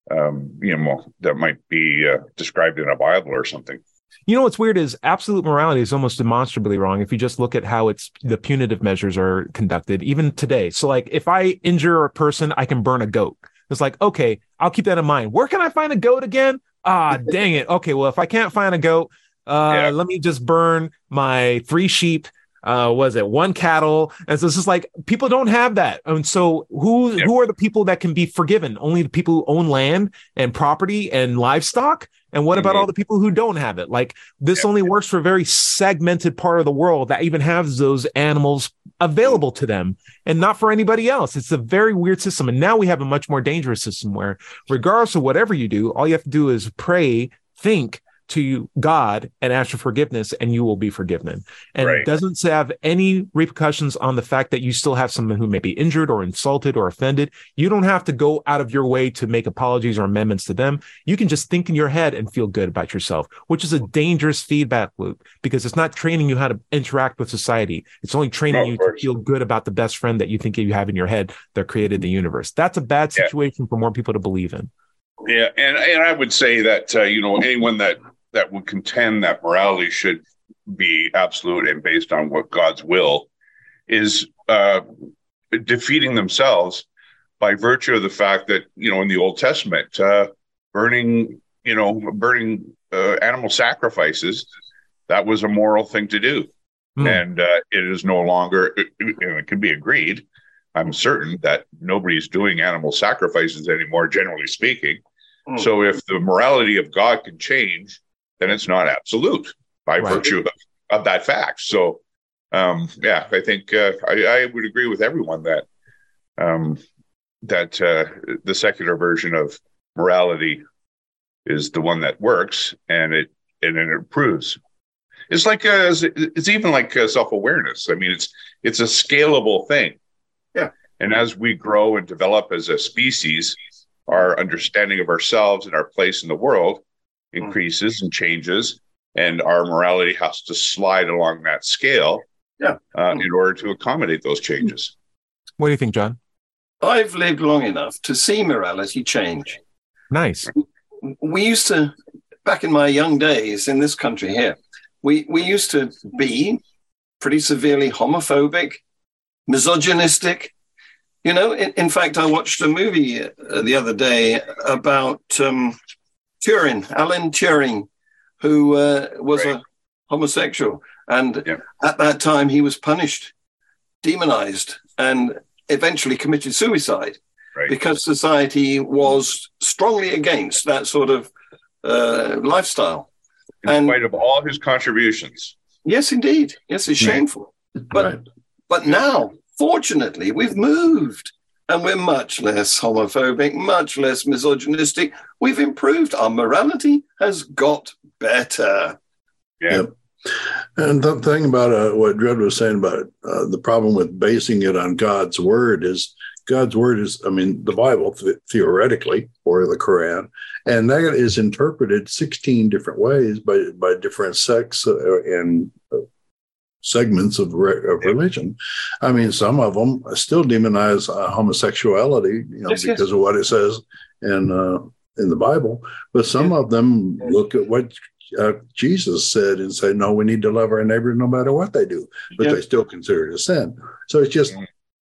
Speaker 7: that might be described in a Bible or something.
Speaker 3: You know what's weird is absolute morality is almost demonstrably wrong if you just look at how the punitive measures are conducted, even today. So, like, if I injure a person, I can burn a goat. It's like, okay, I'll keep that in mind. Where can I find a goat again? Dang it. Okay, well, if I can't find a goat, let me just burn my 3 sheep. Was it 1 cattle? And so it's just like, people don't have that. And so who are the people that can be forgiven? Only the people who own land and property and livestock. And what about all the people who don't have it? Like, this only works for a very segmented part of the world that even has those animals available to them, and not for anybody else. It's a very weird system. And now we have a much more dangerous system where, regardless of whatever you do, all you have to do is pray, think to God and ask for forgiveness, and you will be forgiven. And it doesn't have any repercussions on the fact that you still have someone who may be injured or insulted or offended. You don't have to go out of your way to make apologies or amendments to them. You can just think in your head and feel good about yourself, which is a dangerous feedback loop, because it's not training you how to interact with society. It's only training you to feel good about the best friend that you think you have in your head that created the universe. That's a bad situation for more people to believe in.
Speaker 7: Yeah. And I would say that, anyone that would contend that morality should be absolute and based on what God's will is defeating themselves by virtue of the fact that, in the Old Testament, burning animal sacrifices, that was a moral thing to do. And it is no longer, it can be agreed, I'm certain that nobody's doing animal sacrifices anymore, generally speaking. So if the morality of God can change, then it's not absolute by virtue of that fact. So, I think I would agree with everyone that the secular version of morality is the one that works, and it improves. It's like it's even like self-awareness. I mean, it's a scalable thing. Yeah. And as we grow and develop as a species, our understanding of ourselves and our place in the world increases and changes, and our morality has to slide along that scale in order to accommodate those changes.
Speaker 3: What do you think, John?
Speaker 5: I've lived long enough to see morality change.
Speaker 3: Nice.
Speaker 5: We used to, back in my young days in this country here, we used to be pretty severely homophobic, misogynistic. In fact, I watched a movie the other day about Alan Turing, who was a homosexual. And at that time, he was punished, demonized, and eventually committed suicide because society was strongly against that sort of lifestyle.
Speaker 7: In spite of all his contributions.
Speaker 5: Yes, indeed. Yes, it's shameful. But now, fortunately, we've moved. and we're much less homophobic, much less misogynistic. We've improved. Our morality has got better.
Speaker 7: Yeah.
Speaker 2: Yep. And the thing about what Dred was saying about the problem with basing it on God's word is the Bible theoretically, or the Quran, and that is interpreted 16 different ways by different sects and segments of religion. I mean, some of them still demonize homosexuality, because of what it says in the Bible. But some of them look at what Jesus said and say, no, we need to love our neighbor no matter what they do, but they still consider it a sin. So it's just,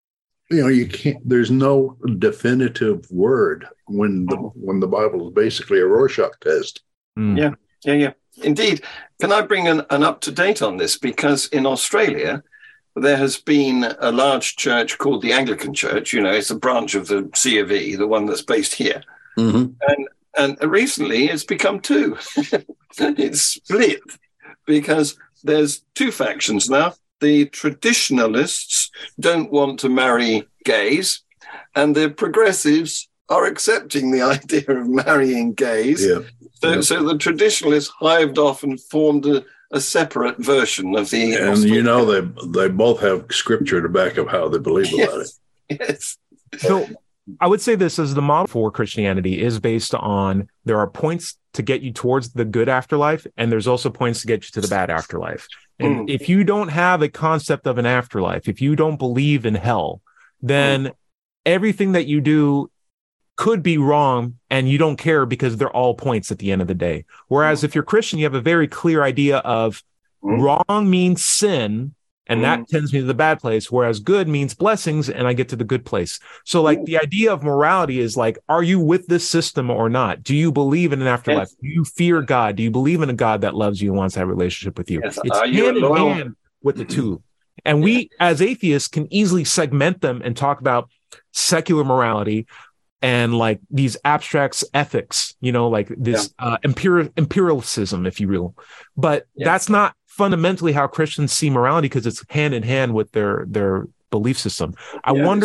Speaker 2: you can't. There's no definitive word when the Bible is basically a Rorschach test.
Speaker 5: Yeah. Indeed. Can I bring an up to date on this? Because in Australia, there has been a large church called the Anglican Church. It's a branch of the C of E, the one that's based here.
Speaker 2: Mm-hmm.
Speaker 5: And recently it's become two. It's split because there's two factions now. The traditionalists don't want to marry gays, and the progressives are accepting the idea of marrying gays.
Speaker 2: Yeah.
Speaker 5: So the traditionalists hived off and formed a separate version of the...
Speaker 2: And they both have scripture to back up how they believe about it.
Speaker 5: Yes.
Speaker 3: So I would say this as the model for Christianity is based on there are points to get you towards the good afterlife, and there's also points to get you to the bad afterlife. And if you don't have a concept of an afterlife, if you don't believe in hell, then everything that you do could be wrong and you don't care because they're all points at the end of the day. Whereas if you're Christian, you have a very clear idea of wrong means sin, and that tends me to the bad place, whereas good means blessings, and I get to the good place. So like the idea of morality is like, are you with this system or not? Do you believe in an afterlife? Yes. Do you fear God? Do you believe in a God that loves you and wants to have a relationship with you?
Speaker 5: Yes.
Speaker 3: It's hand in hand with the two. And we as atheists can easily segment them and talk about secular morality and like these abstract ethics, like this empiricism, if you will. But that's not fundamentally how Christians see morality, because it's hand in hand with their belief system. I wonder.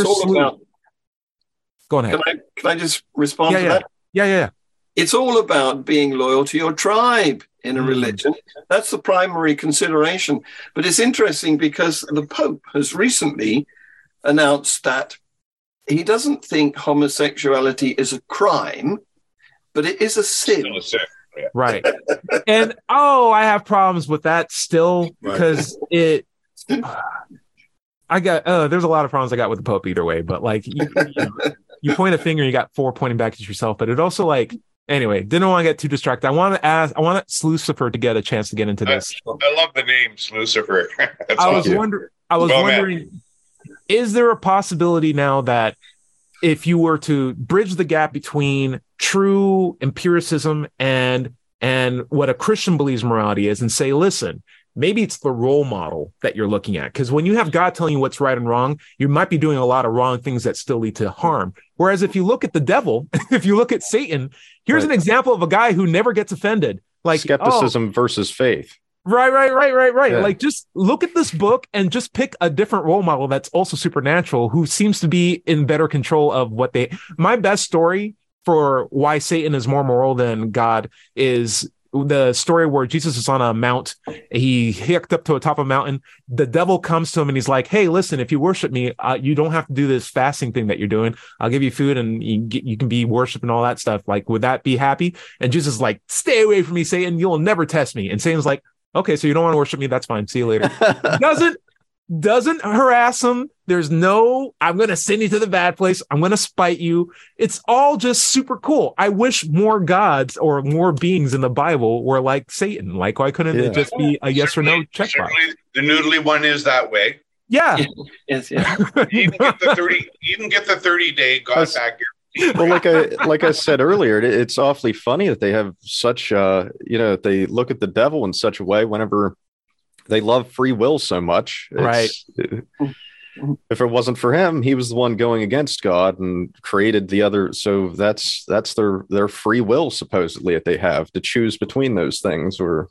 Speaker 3: Go ahead.
Speaker 5: Can I just respond to that?
Speaker 3: Yeah.
Speaker 5: It's all about being loyal to your tribe in a religion. That's the primary consideration. But it's interesting because the Pope has recently announced that he doesn't think homosexuality is a crime, but it is a sin.
Speaker 7: Still a sin. Yeah.
Speaker 3: Right. And I have problems with that still, because there's a lot of problems I got with the Pope either way, but like you point a finger, you got 4 pointing back at yourself. But it also anyway, didn't want to get too distracted. I want Lucifer to get a chance to get into this.
Speaker 7: I love the name Lucifer.
Speaker 3: I was wondering, is there a possibility now that if you were to bridge the gap between true empiricism and what a Christian believes morality is, and say, listen, maybe it's the role model that you're looking at? Because when you have God telling you what's right and wrong, you might be doing a lot of wrong things that still lead to harm. Whereas if you look at the devil, if you look at Satan, here's an example of a guy who never gets offended. Like
Speaker 4: skepticism versus faith.
Speaker 3: Right.
Speaker 4: Yeah.
Speaker 3: Like, just look at this book and just pick a different role model that's also supernatural, who seems to be in better control of what my best story for why Satan is more moral than God is the story where Jesus is on a mount. He hicked up to the top of a mountain. The devil comes to him and he's like, hey, listen, if you worship me, you don't have to do this fasting thing that you're doing. I'll give you food and you can be worshiped and all that stuff. Like, would that be happy? And Jesus is like, stay away from me, Satan. You'll never test me. And Satan's like, okay, so you don't want to worship me? That's fine. See you later. Doesn't harass him. There's no, I'm going to send you to the bad place. I'm going to spite you. It's all just super cool. I wish more gods or more beings in the Bible were like Satan. Like, why couldn't it just be a yes or no checkbox?
Speaker 7: The noodly one is that way.
Speaker 3: Yeah.
Speaker 5: Yes, yeah.
Speaker 7: You can get the 30-day God back here.
Speaker 4: Well, like I said earlier, it's awfully funny that they have such, they look at the devil in such a way whenever they love free will so much.
Speaker 3: Right.
Speaker 4: If it wasn't for him, he was the one going against God and created the other. So that's their free will, supposedly, that they have to choose between those things. Or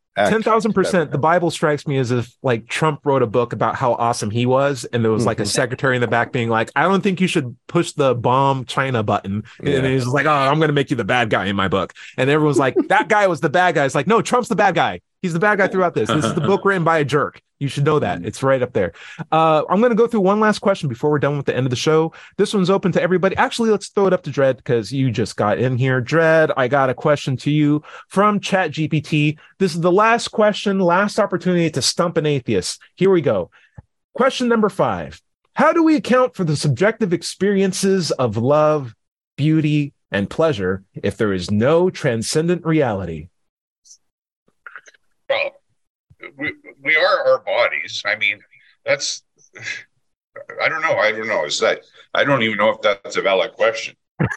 Speaker 3: 10,000%. The Bible strikes me as if like Trump wrote a book about how awesome he was, and there was like a secretary in the back being like, "I don't think you should push the bomb China button." And he's like, "Oh, I'm going to make you the bad guy in my book." And everyone's like, "That guy was the bad guy." It's like, no, Trump's the bad guy. He's the bad guy throughout this. This is the book written by a jerk. You should know that. It's right up there. I'm going to go through one last question before we're done with the end of the show. This one's open to everybody. Actually, let's throw it up to Dredd because you just got in here. Dredd, I got a question to you from ChatGPT. This is the last question, last opportunity to stump an atheist. Here we go. Question number 5. How do we account for the subjective experiences of love, beauty, and pleasure if there is no transcendent reality?
Speaker 7: Well, we are our bodies. I mean, that's, I don't know. Is that, I don't even know if that's a valid question.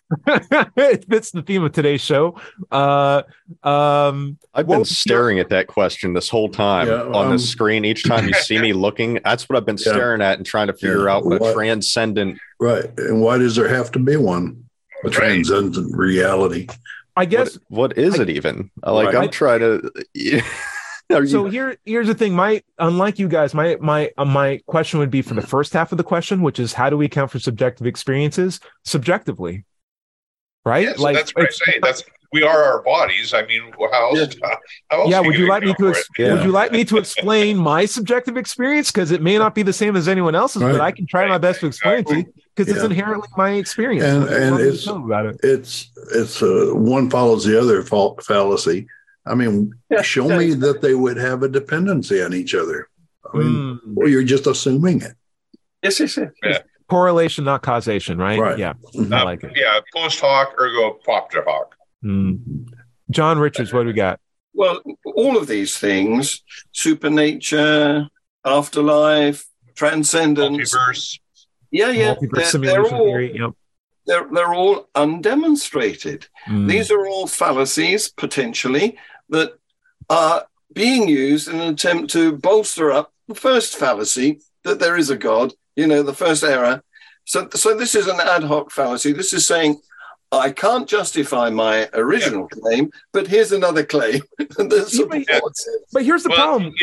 Speaker 3: It fits the theme of today's show.
Speaker 4: I've been staring at that question this whole time on the screen. Each time you see me looking, that's what I've been staring at and trying to figure out what a transcendent.
Speaker 2: Right. And why does there have to be one? A transcendent reality.
Speaker 3: I guess.
Speaker 4: What is it even? I'm trying to.
Speaker 3: So here's the thing. Unlike you guys, my question would be for the first half of the question, which is how do we account for subjective experiences subjectively? Right?
Speaker 7: Yeah, so that's what I say. We are our bodies. I mean, how else?
Speaker 3: Would you like me to explain my subjective experience? Because it may not be the same as anyone else's, but I can try my best to explain it to you because it's inherently my experience.
Speaker 2: And it's one follows the other fallacy. I mean, show me that they would have a dependency on each other. I mean, or you're just assuming it.
Speaker 5: Yes.
Speaker 7: Yeah.
Speaker 3: Correlation, not causation, right? Yeah. I like it.
Speaker 7: Yeah, post hoc, ergo propter hoc.
Speaker 3: John Richards, what do we got?
Speaker 5: Well, all of these things, supernature, afterlife, transcendence.
Speaker 7: Multiverse.
Speaker 3: Multiverse simulation theory. Yep.
Speaker 5: They're all undemonstrated. These are all fallacies, potentially, that are being used in an attempt to bolster up the first fallacy, that there is a God, the first error. So this is an ad hoc fallacy. This is saying, I can't justify my original claim, but here's another claim that supports it.
Speaker 3: But here's the problem.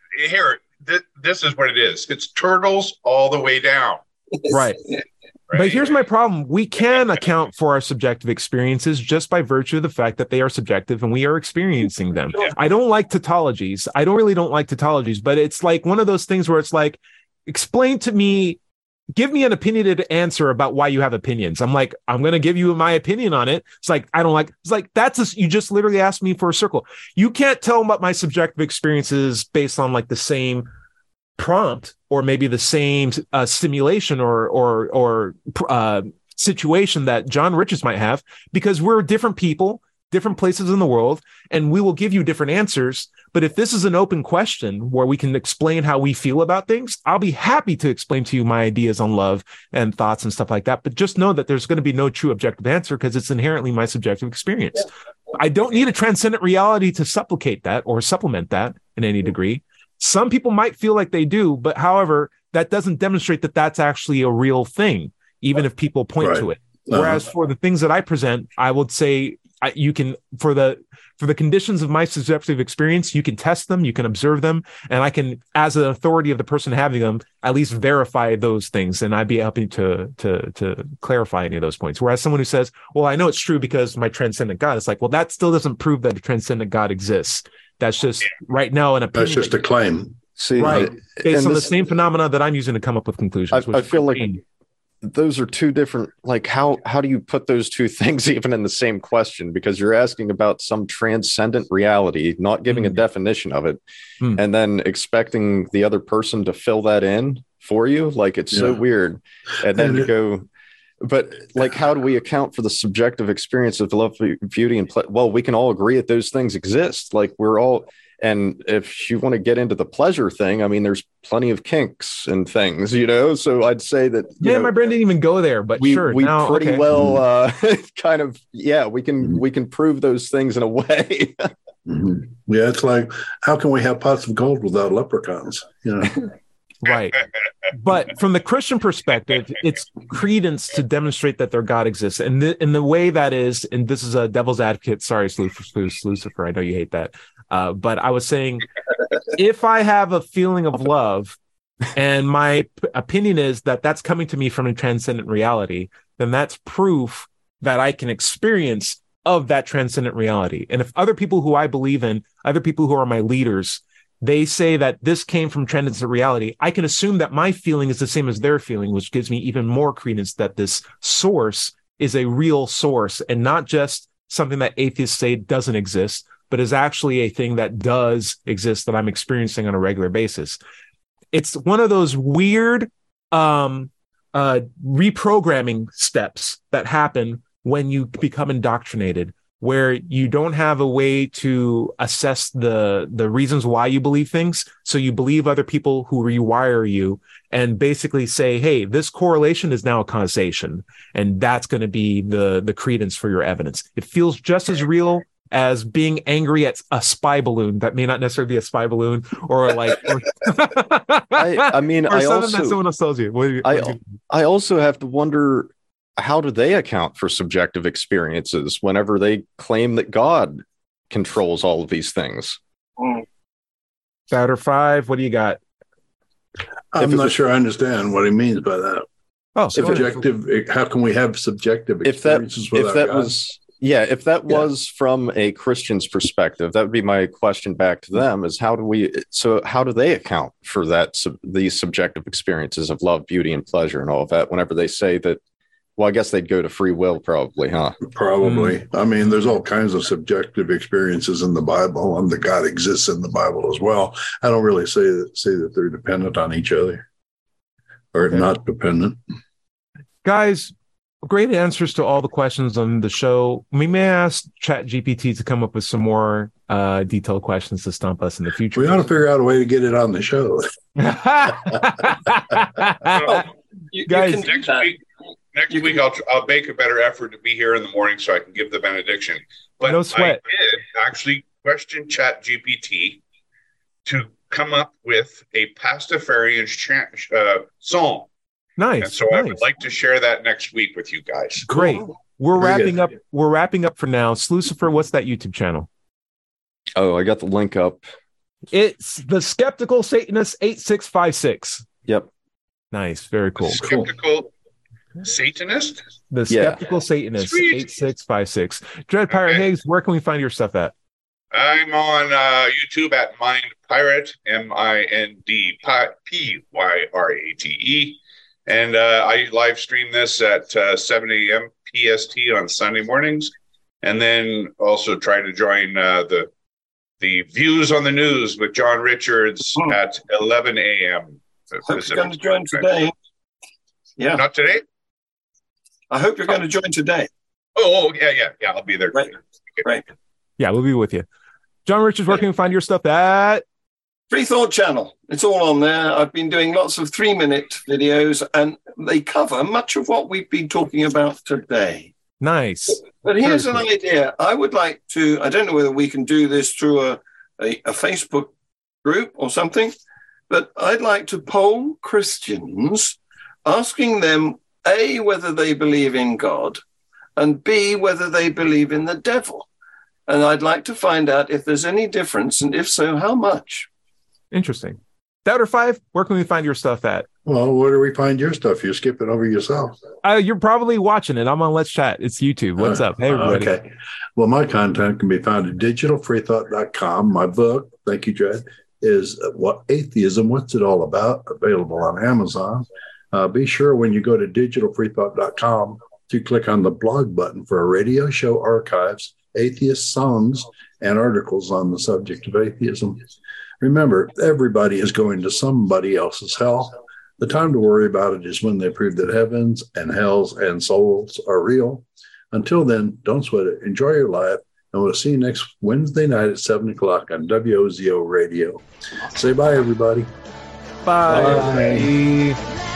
Speaker 7: This is what it is. It's turtles all the way down.
Speaker 3: Right. But here's my problem. We can account for our subjective experiences just by virtue of the fact that they are subjective and we are experiencing them. I don't like tautologies. I don't like tautologies, but it's like one of those things where it's like, explain to me, give me an opinionated answer about why you have opinions. I'm like, I'm going to give you my opinion on it. It's like, you just literally asked me for a circle. You can't tell about my subjective experiences based on like the same prompt or maybe the same stimulation or situation that John Richards might have, because we're different people, different places in the world, and we will give you different answers. But if this is an open question where we can explain how we feel about things, I'll be happy to explain to you my ideas on love and thoughts and stuff like that. But just know that there's going to be no true objective answer because it's inherently my subjective experience. I don't need a transcendent reality to supplicate that or supplement that in any degree. Some people might feel like they do, but however, that doesn't demonstrate that that's actually a real thing, even if people point to it. Whereas for the things that I present, I would say you can, for the conditions of my subjective experience, you can test them, you can observe them, and I can, as an authority of the person having them, at least verify those things, and I'd be happy to clarify any of those points. Whereas someone who says, well, I know it's true because my transcendent God, it's like, well, that still doesn't prove that a transcendent God exists. That's just right now an opinion.
Speaker 2: That's just a claim.
Speaker 3: See, right. Based on the same phenomena that I'm using to come up with conclusions.
Speaker 4: I feel like those are two different, like how do you put those two things even in the same question? Because you're asking about some transcendent reality, not giving a definition of it, and then expecting the other person to fill that in for you. Like it's so weird. And then you go, but like, how do we account for the subjective experience of love, beauty, and well, we can all agree that those things exist. Like we're all, and if you want to get into the pleasure thing, I mean, there's plenty of kinks and things, so I'd say that,
Speaker 3: my brain didn't even go there, but we
Speaker 4: pretty well kind of, we can prove those things in a way.
Speaker 2: Yeah. It's like, how can we have pots of gold without leprechauns?
Speaker 3: Right. But from the Christian perspective, it's credence to demonstrate that their God exists. And in the way that is, and this is a devil's advocate. Sorry, Lucifer, I know you hate that. But I was saying, if I have a feeling of love and my opinion is that that's coming to me from a transcendent reality, then that's proof that I can experience of that transcendent reality. And if other people who I believe in, other people who are my leaders, they say that this came from transcendent reality, I can assume that my feeling is the same as their feeling, which gives me even more credence that this source is a real source and not just something that atheists say doesn't exist, but is actually a thing that does exist that I'm experiencing on a regular basis. It's one of those weird reprogramming steps that happen when you become indoctrinated, where you don't have a way to assess the reasons why you believe things. So you believe other people who rewire you and basically say, hey, this correlation is now a causation. And that's going to be the credence for your evidence. It feels just as real as being angry at a spy balloon that may not necessarily be a spy balloon, or like,
Speaker 4: I mean,
Speaker 3: or something that someone else tells you.
Speaker 4: I also have to wonder, how do they account for subjective experiences whenever they claim that God controls all of these things?
Speaker 3: Chapter 5, what do you got?
Speaker 2: I'm not sure I understand what he means by that.
Speaker 3: Oh,
Speaker 2: subjective. How can we have subjective experiences without God?
Speaker 4: If that was from a Christian's perspective, that would be my question back to them: is how do they account for these subjective experiences of love, beauty, and pleasure, and all of that? Whenever they say that, well, I guess they'd go to free will, probably, huh?
Speaker 2: Probably. I mean, there's all kinds of subjective experiences in the Bible, and that God exists in the Bible as well. I don't really say that they're dependent on each other, or not dependent.
Speaker 3: Guys, great answers to all the questions on the show. We may ask ChatGPT to come up with some more detailed questions to stump us in the future.
Speaker 2: We ought to figure out a way to get it on the show.
Speaker 3: Guys,
Speaker 7: next week I'll make a better effort to be here in the morning so I can give the benediction. But
Speaker 3: no sweat.
Speaker 7: I did actually question ChatGPT to come up with a Pastafarian song.
Speaker 3: Nice.
Speaker 7: And so I would like to share that next week with you guys.
Speaker 3: Great. We're wrapping up. We're wrapping up for now. Lucifer, what's that YouTube channel?
Speaker 4: Oh, I got the link up.
Speaker 3: It's the Skeptical Satanist 8656.
Speaker 4: Yep.
Speaker 3: Nice. Very cool.
Speaker 7: Skeptical Satanist?
Speaker 3: The Skeptical Satanist 8656. Dread Pirate Higgs, where can we find your stuff at?
Speaker 7: I'm on YouTube at Mind Pirate, MIND PYRATE. And I live stream this at 7 a.m. PST on Sunday mornings. And then also try to join the Views on the News with John Richards at 11 a.m.
Speaker 5: Hope you're going to join today. Yeah.
Speaker 7: Not today?
Speaker 5: I hope you're going to join today.
Speaker 7: Oh, yeah. I'll be there.
Speaker 5: Right.
Speaker 3: Yeah, we'll be with you. John Richards, where can we find your stuff at?
Speaker 5: Free Thought channel. It's all on there. I've been doing lots of 3-minute videos, and they cover much of what we've been talking about today.
Speaker 3: Nice.
Speaker 5: But here's an idea. I would like to, I don't know whether we can do this through a Facebook group or something, but I'd like to poll Christians, asking them, A, whether they believe in God, and B, whether they believe in the devil. And I'd like to find out if there's any difference, and if so, how much.
Speaker 3: Interesting. Doubter 5, where can we find your stuff at?
Speaker 2: Well, where do we find your stuff? You're skipping over yourself.
Speaker 3: You're probably watching it. I'm on Let's Chat. It's YouTube. What's up? Hey, everybody.
Speaker 2: Okay. Well, my content can be found at digitalfreethought.com. My book, thank you, Dred, is What Atheism, What's It All About? Available on Amazon. Be sure when you go to digitalfreethought.com to click on the blog button for a radio show archives, atheist songs, and articles on the subject of atheism. Remember, everybody is going to somebody else's hell. The time to worry about it is when they prove that heavens and hells and souls are real. Until then, don't sweat it. Enjoy your life. And we'll see you next Wednesday night at 7 o'clock on WOZO Radio. Say bye, everybody.
Speaker 3: Bye. Bye.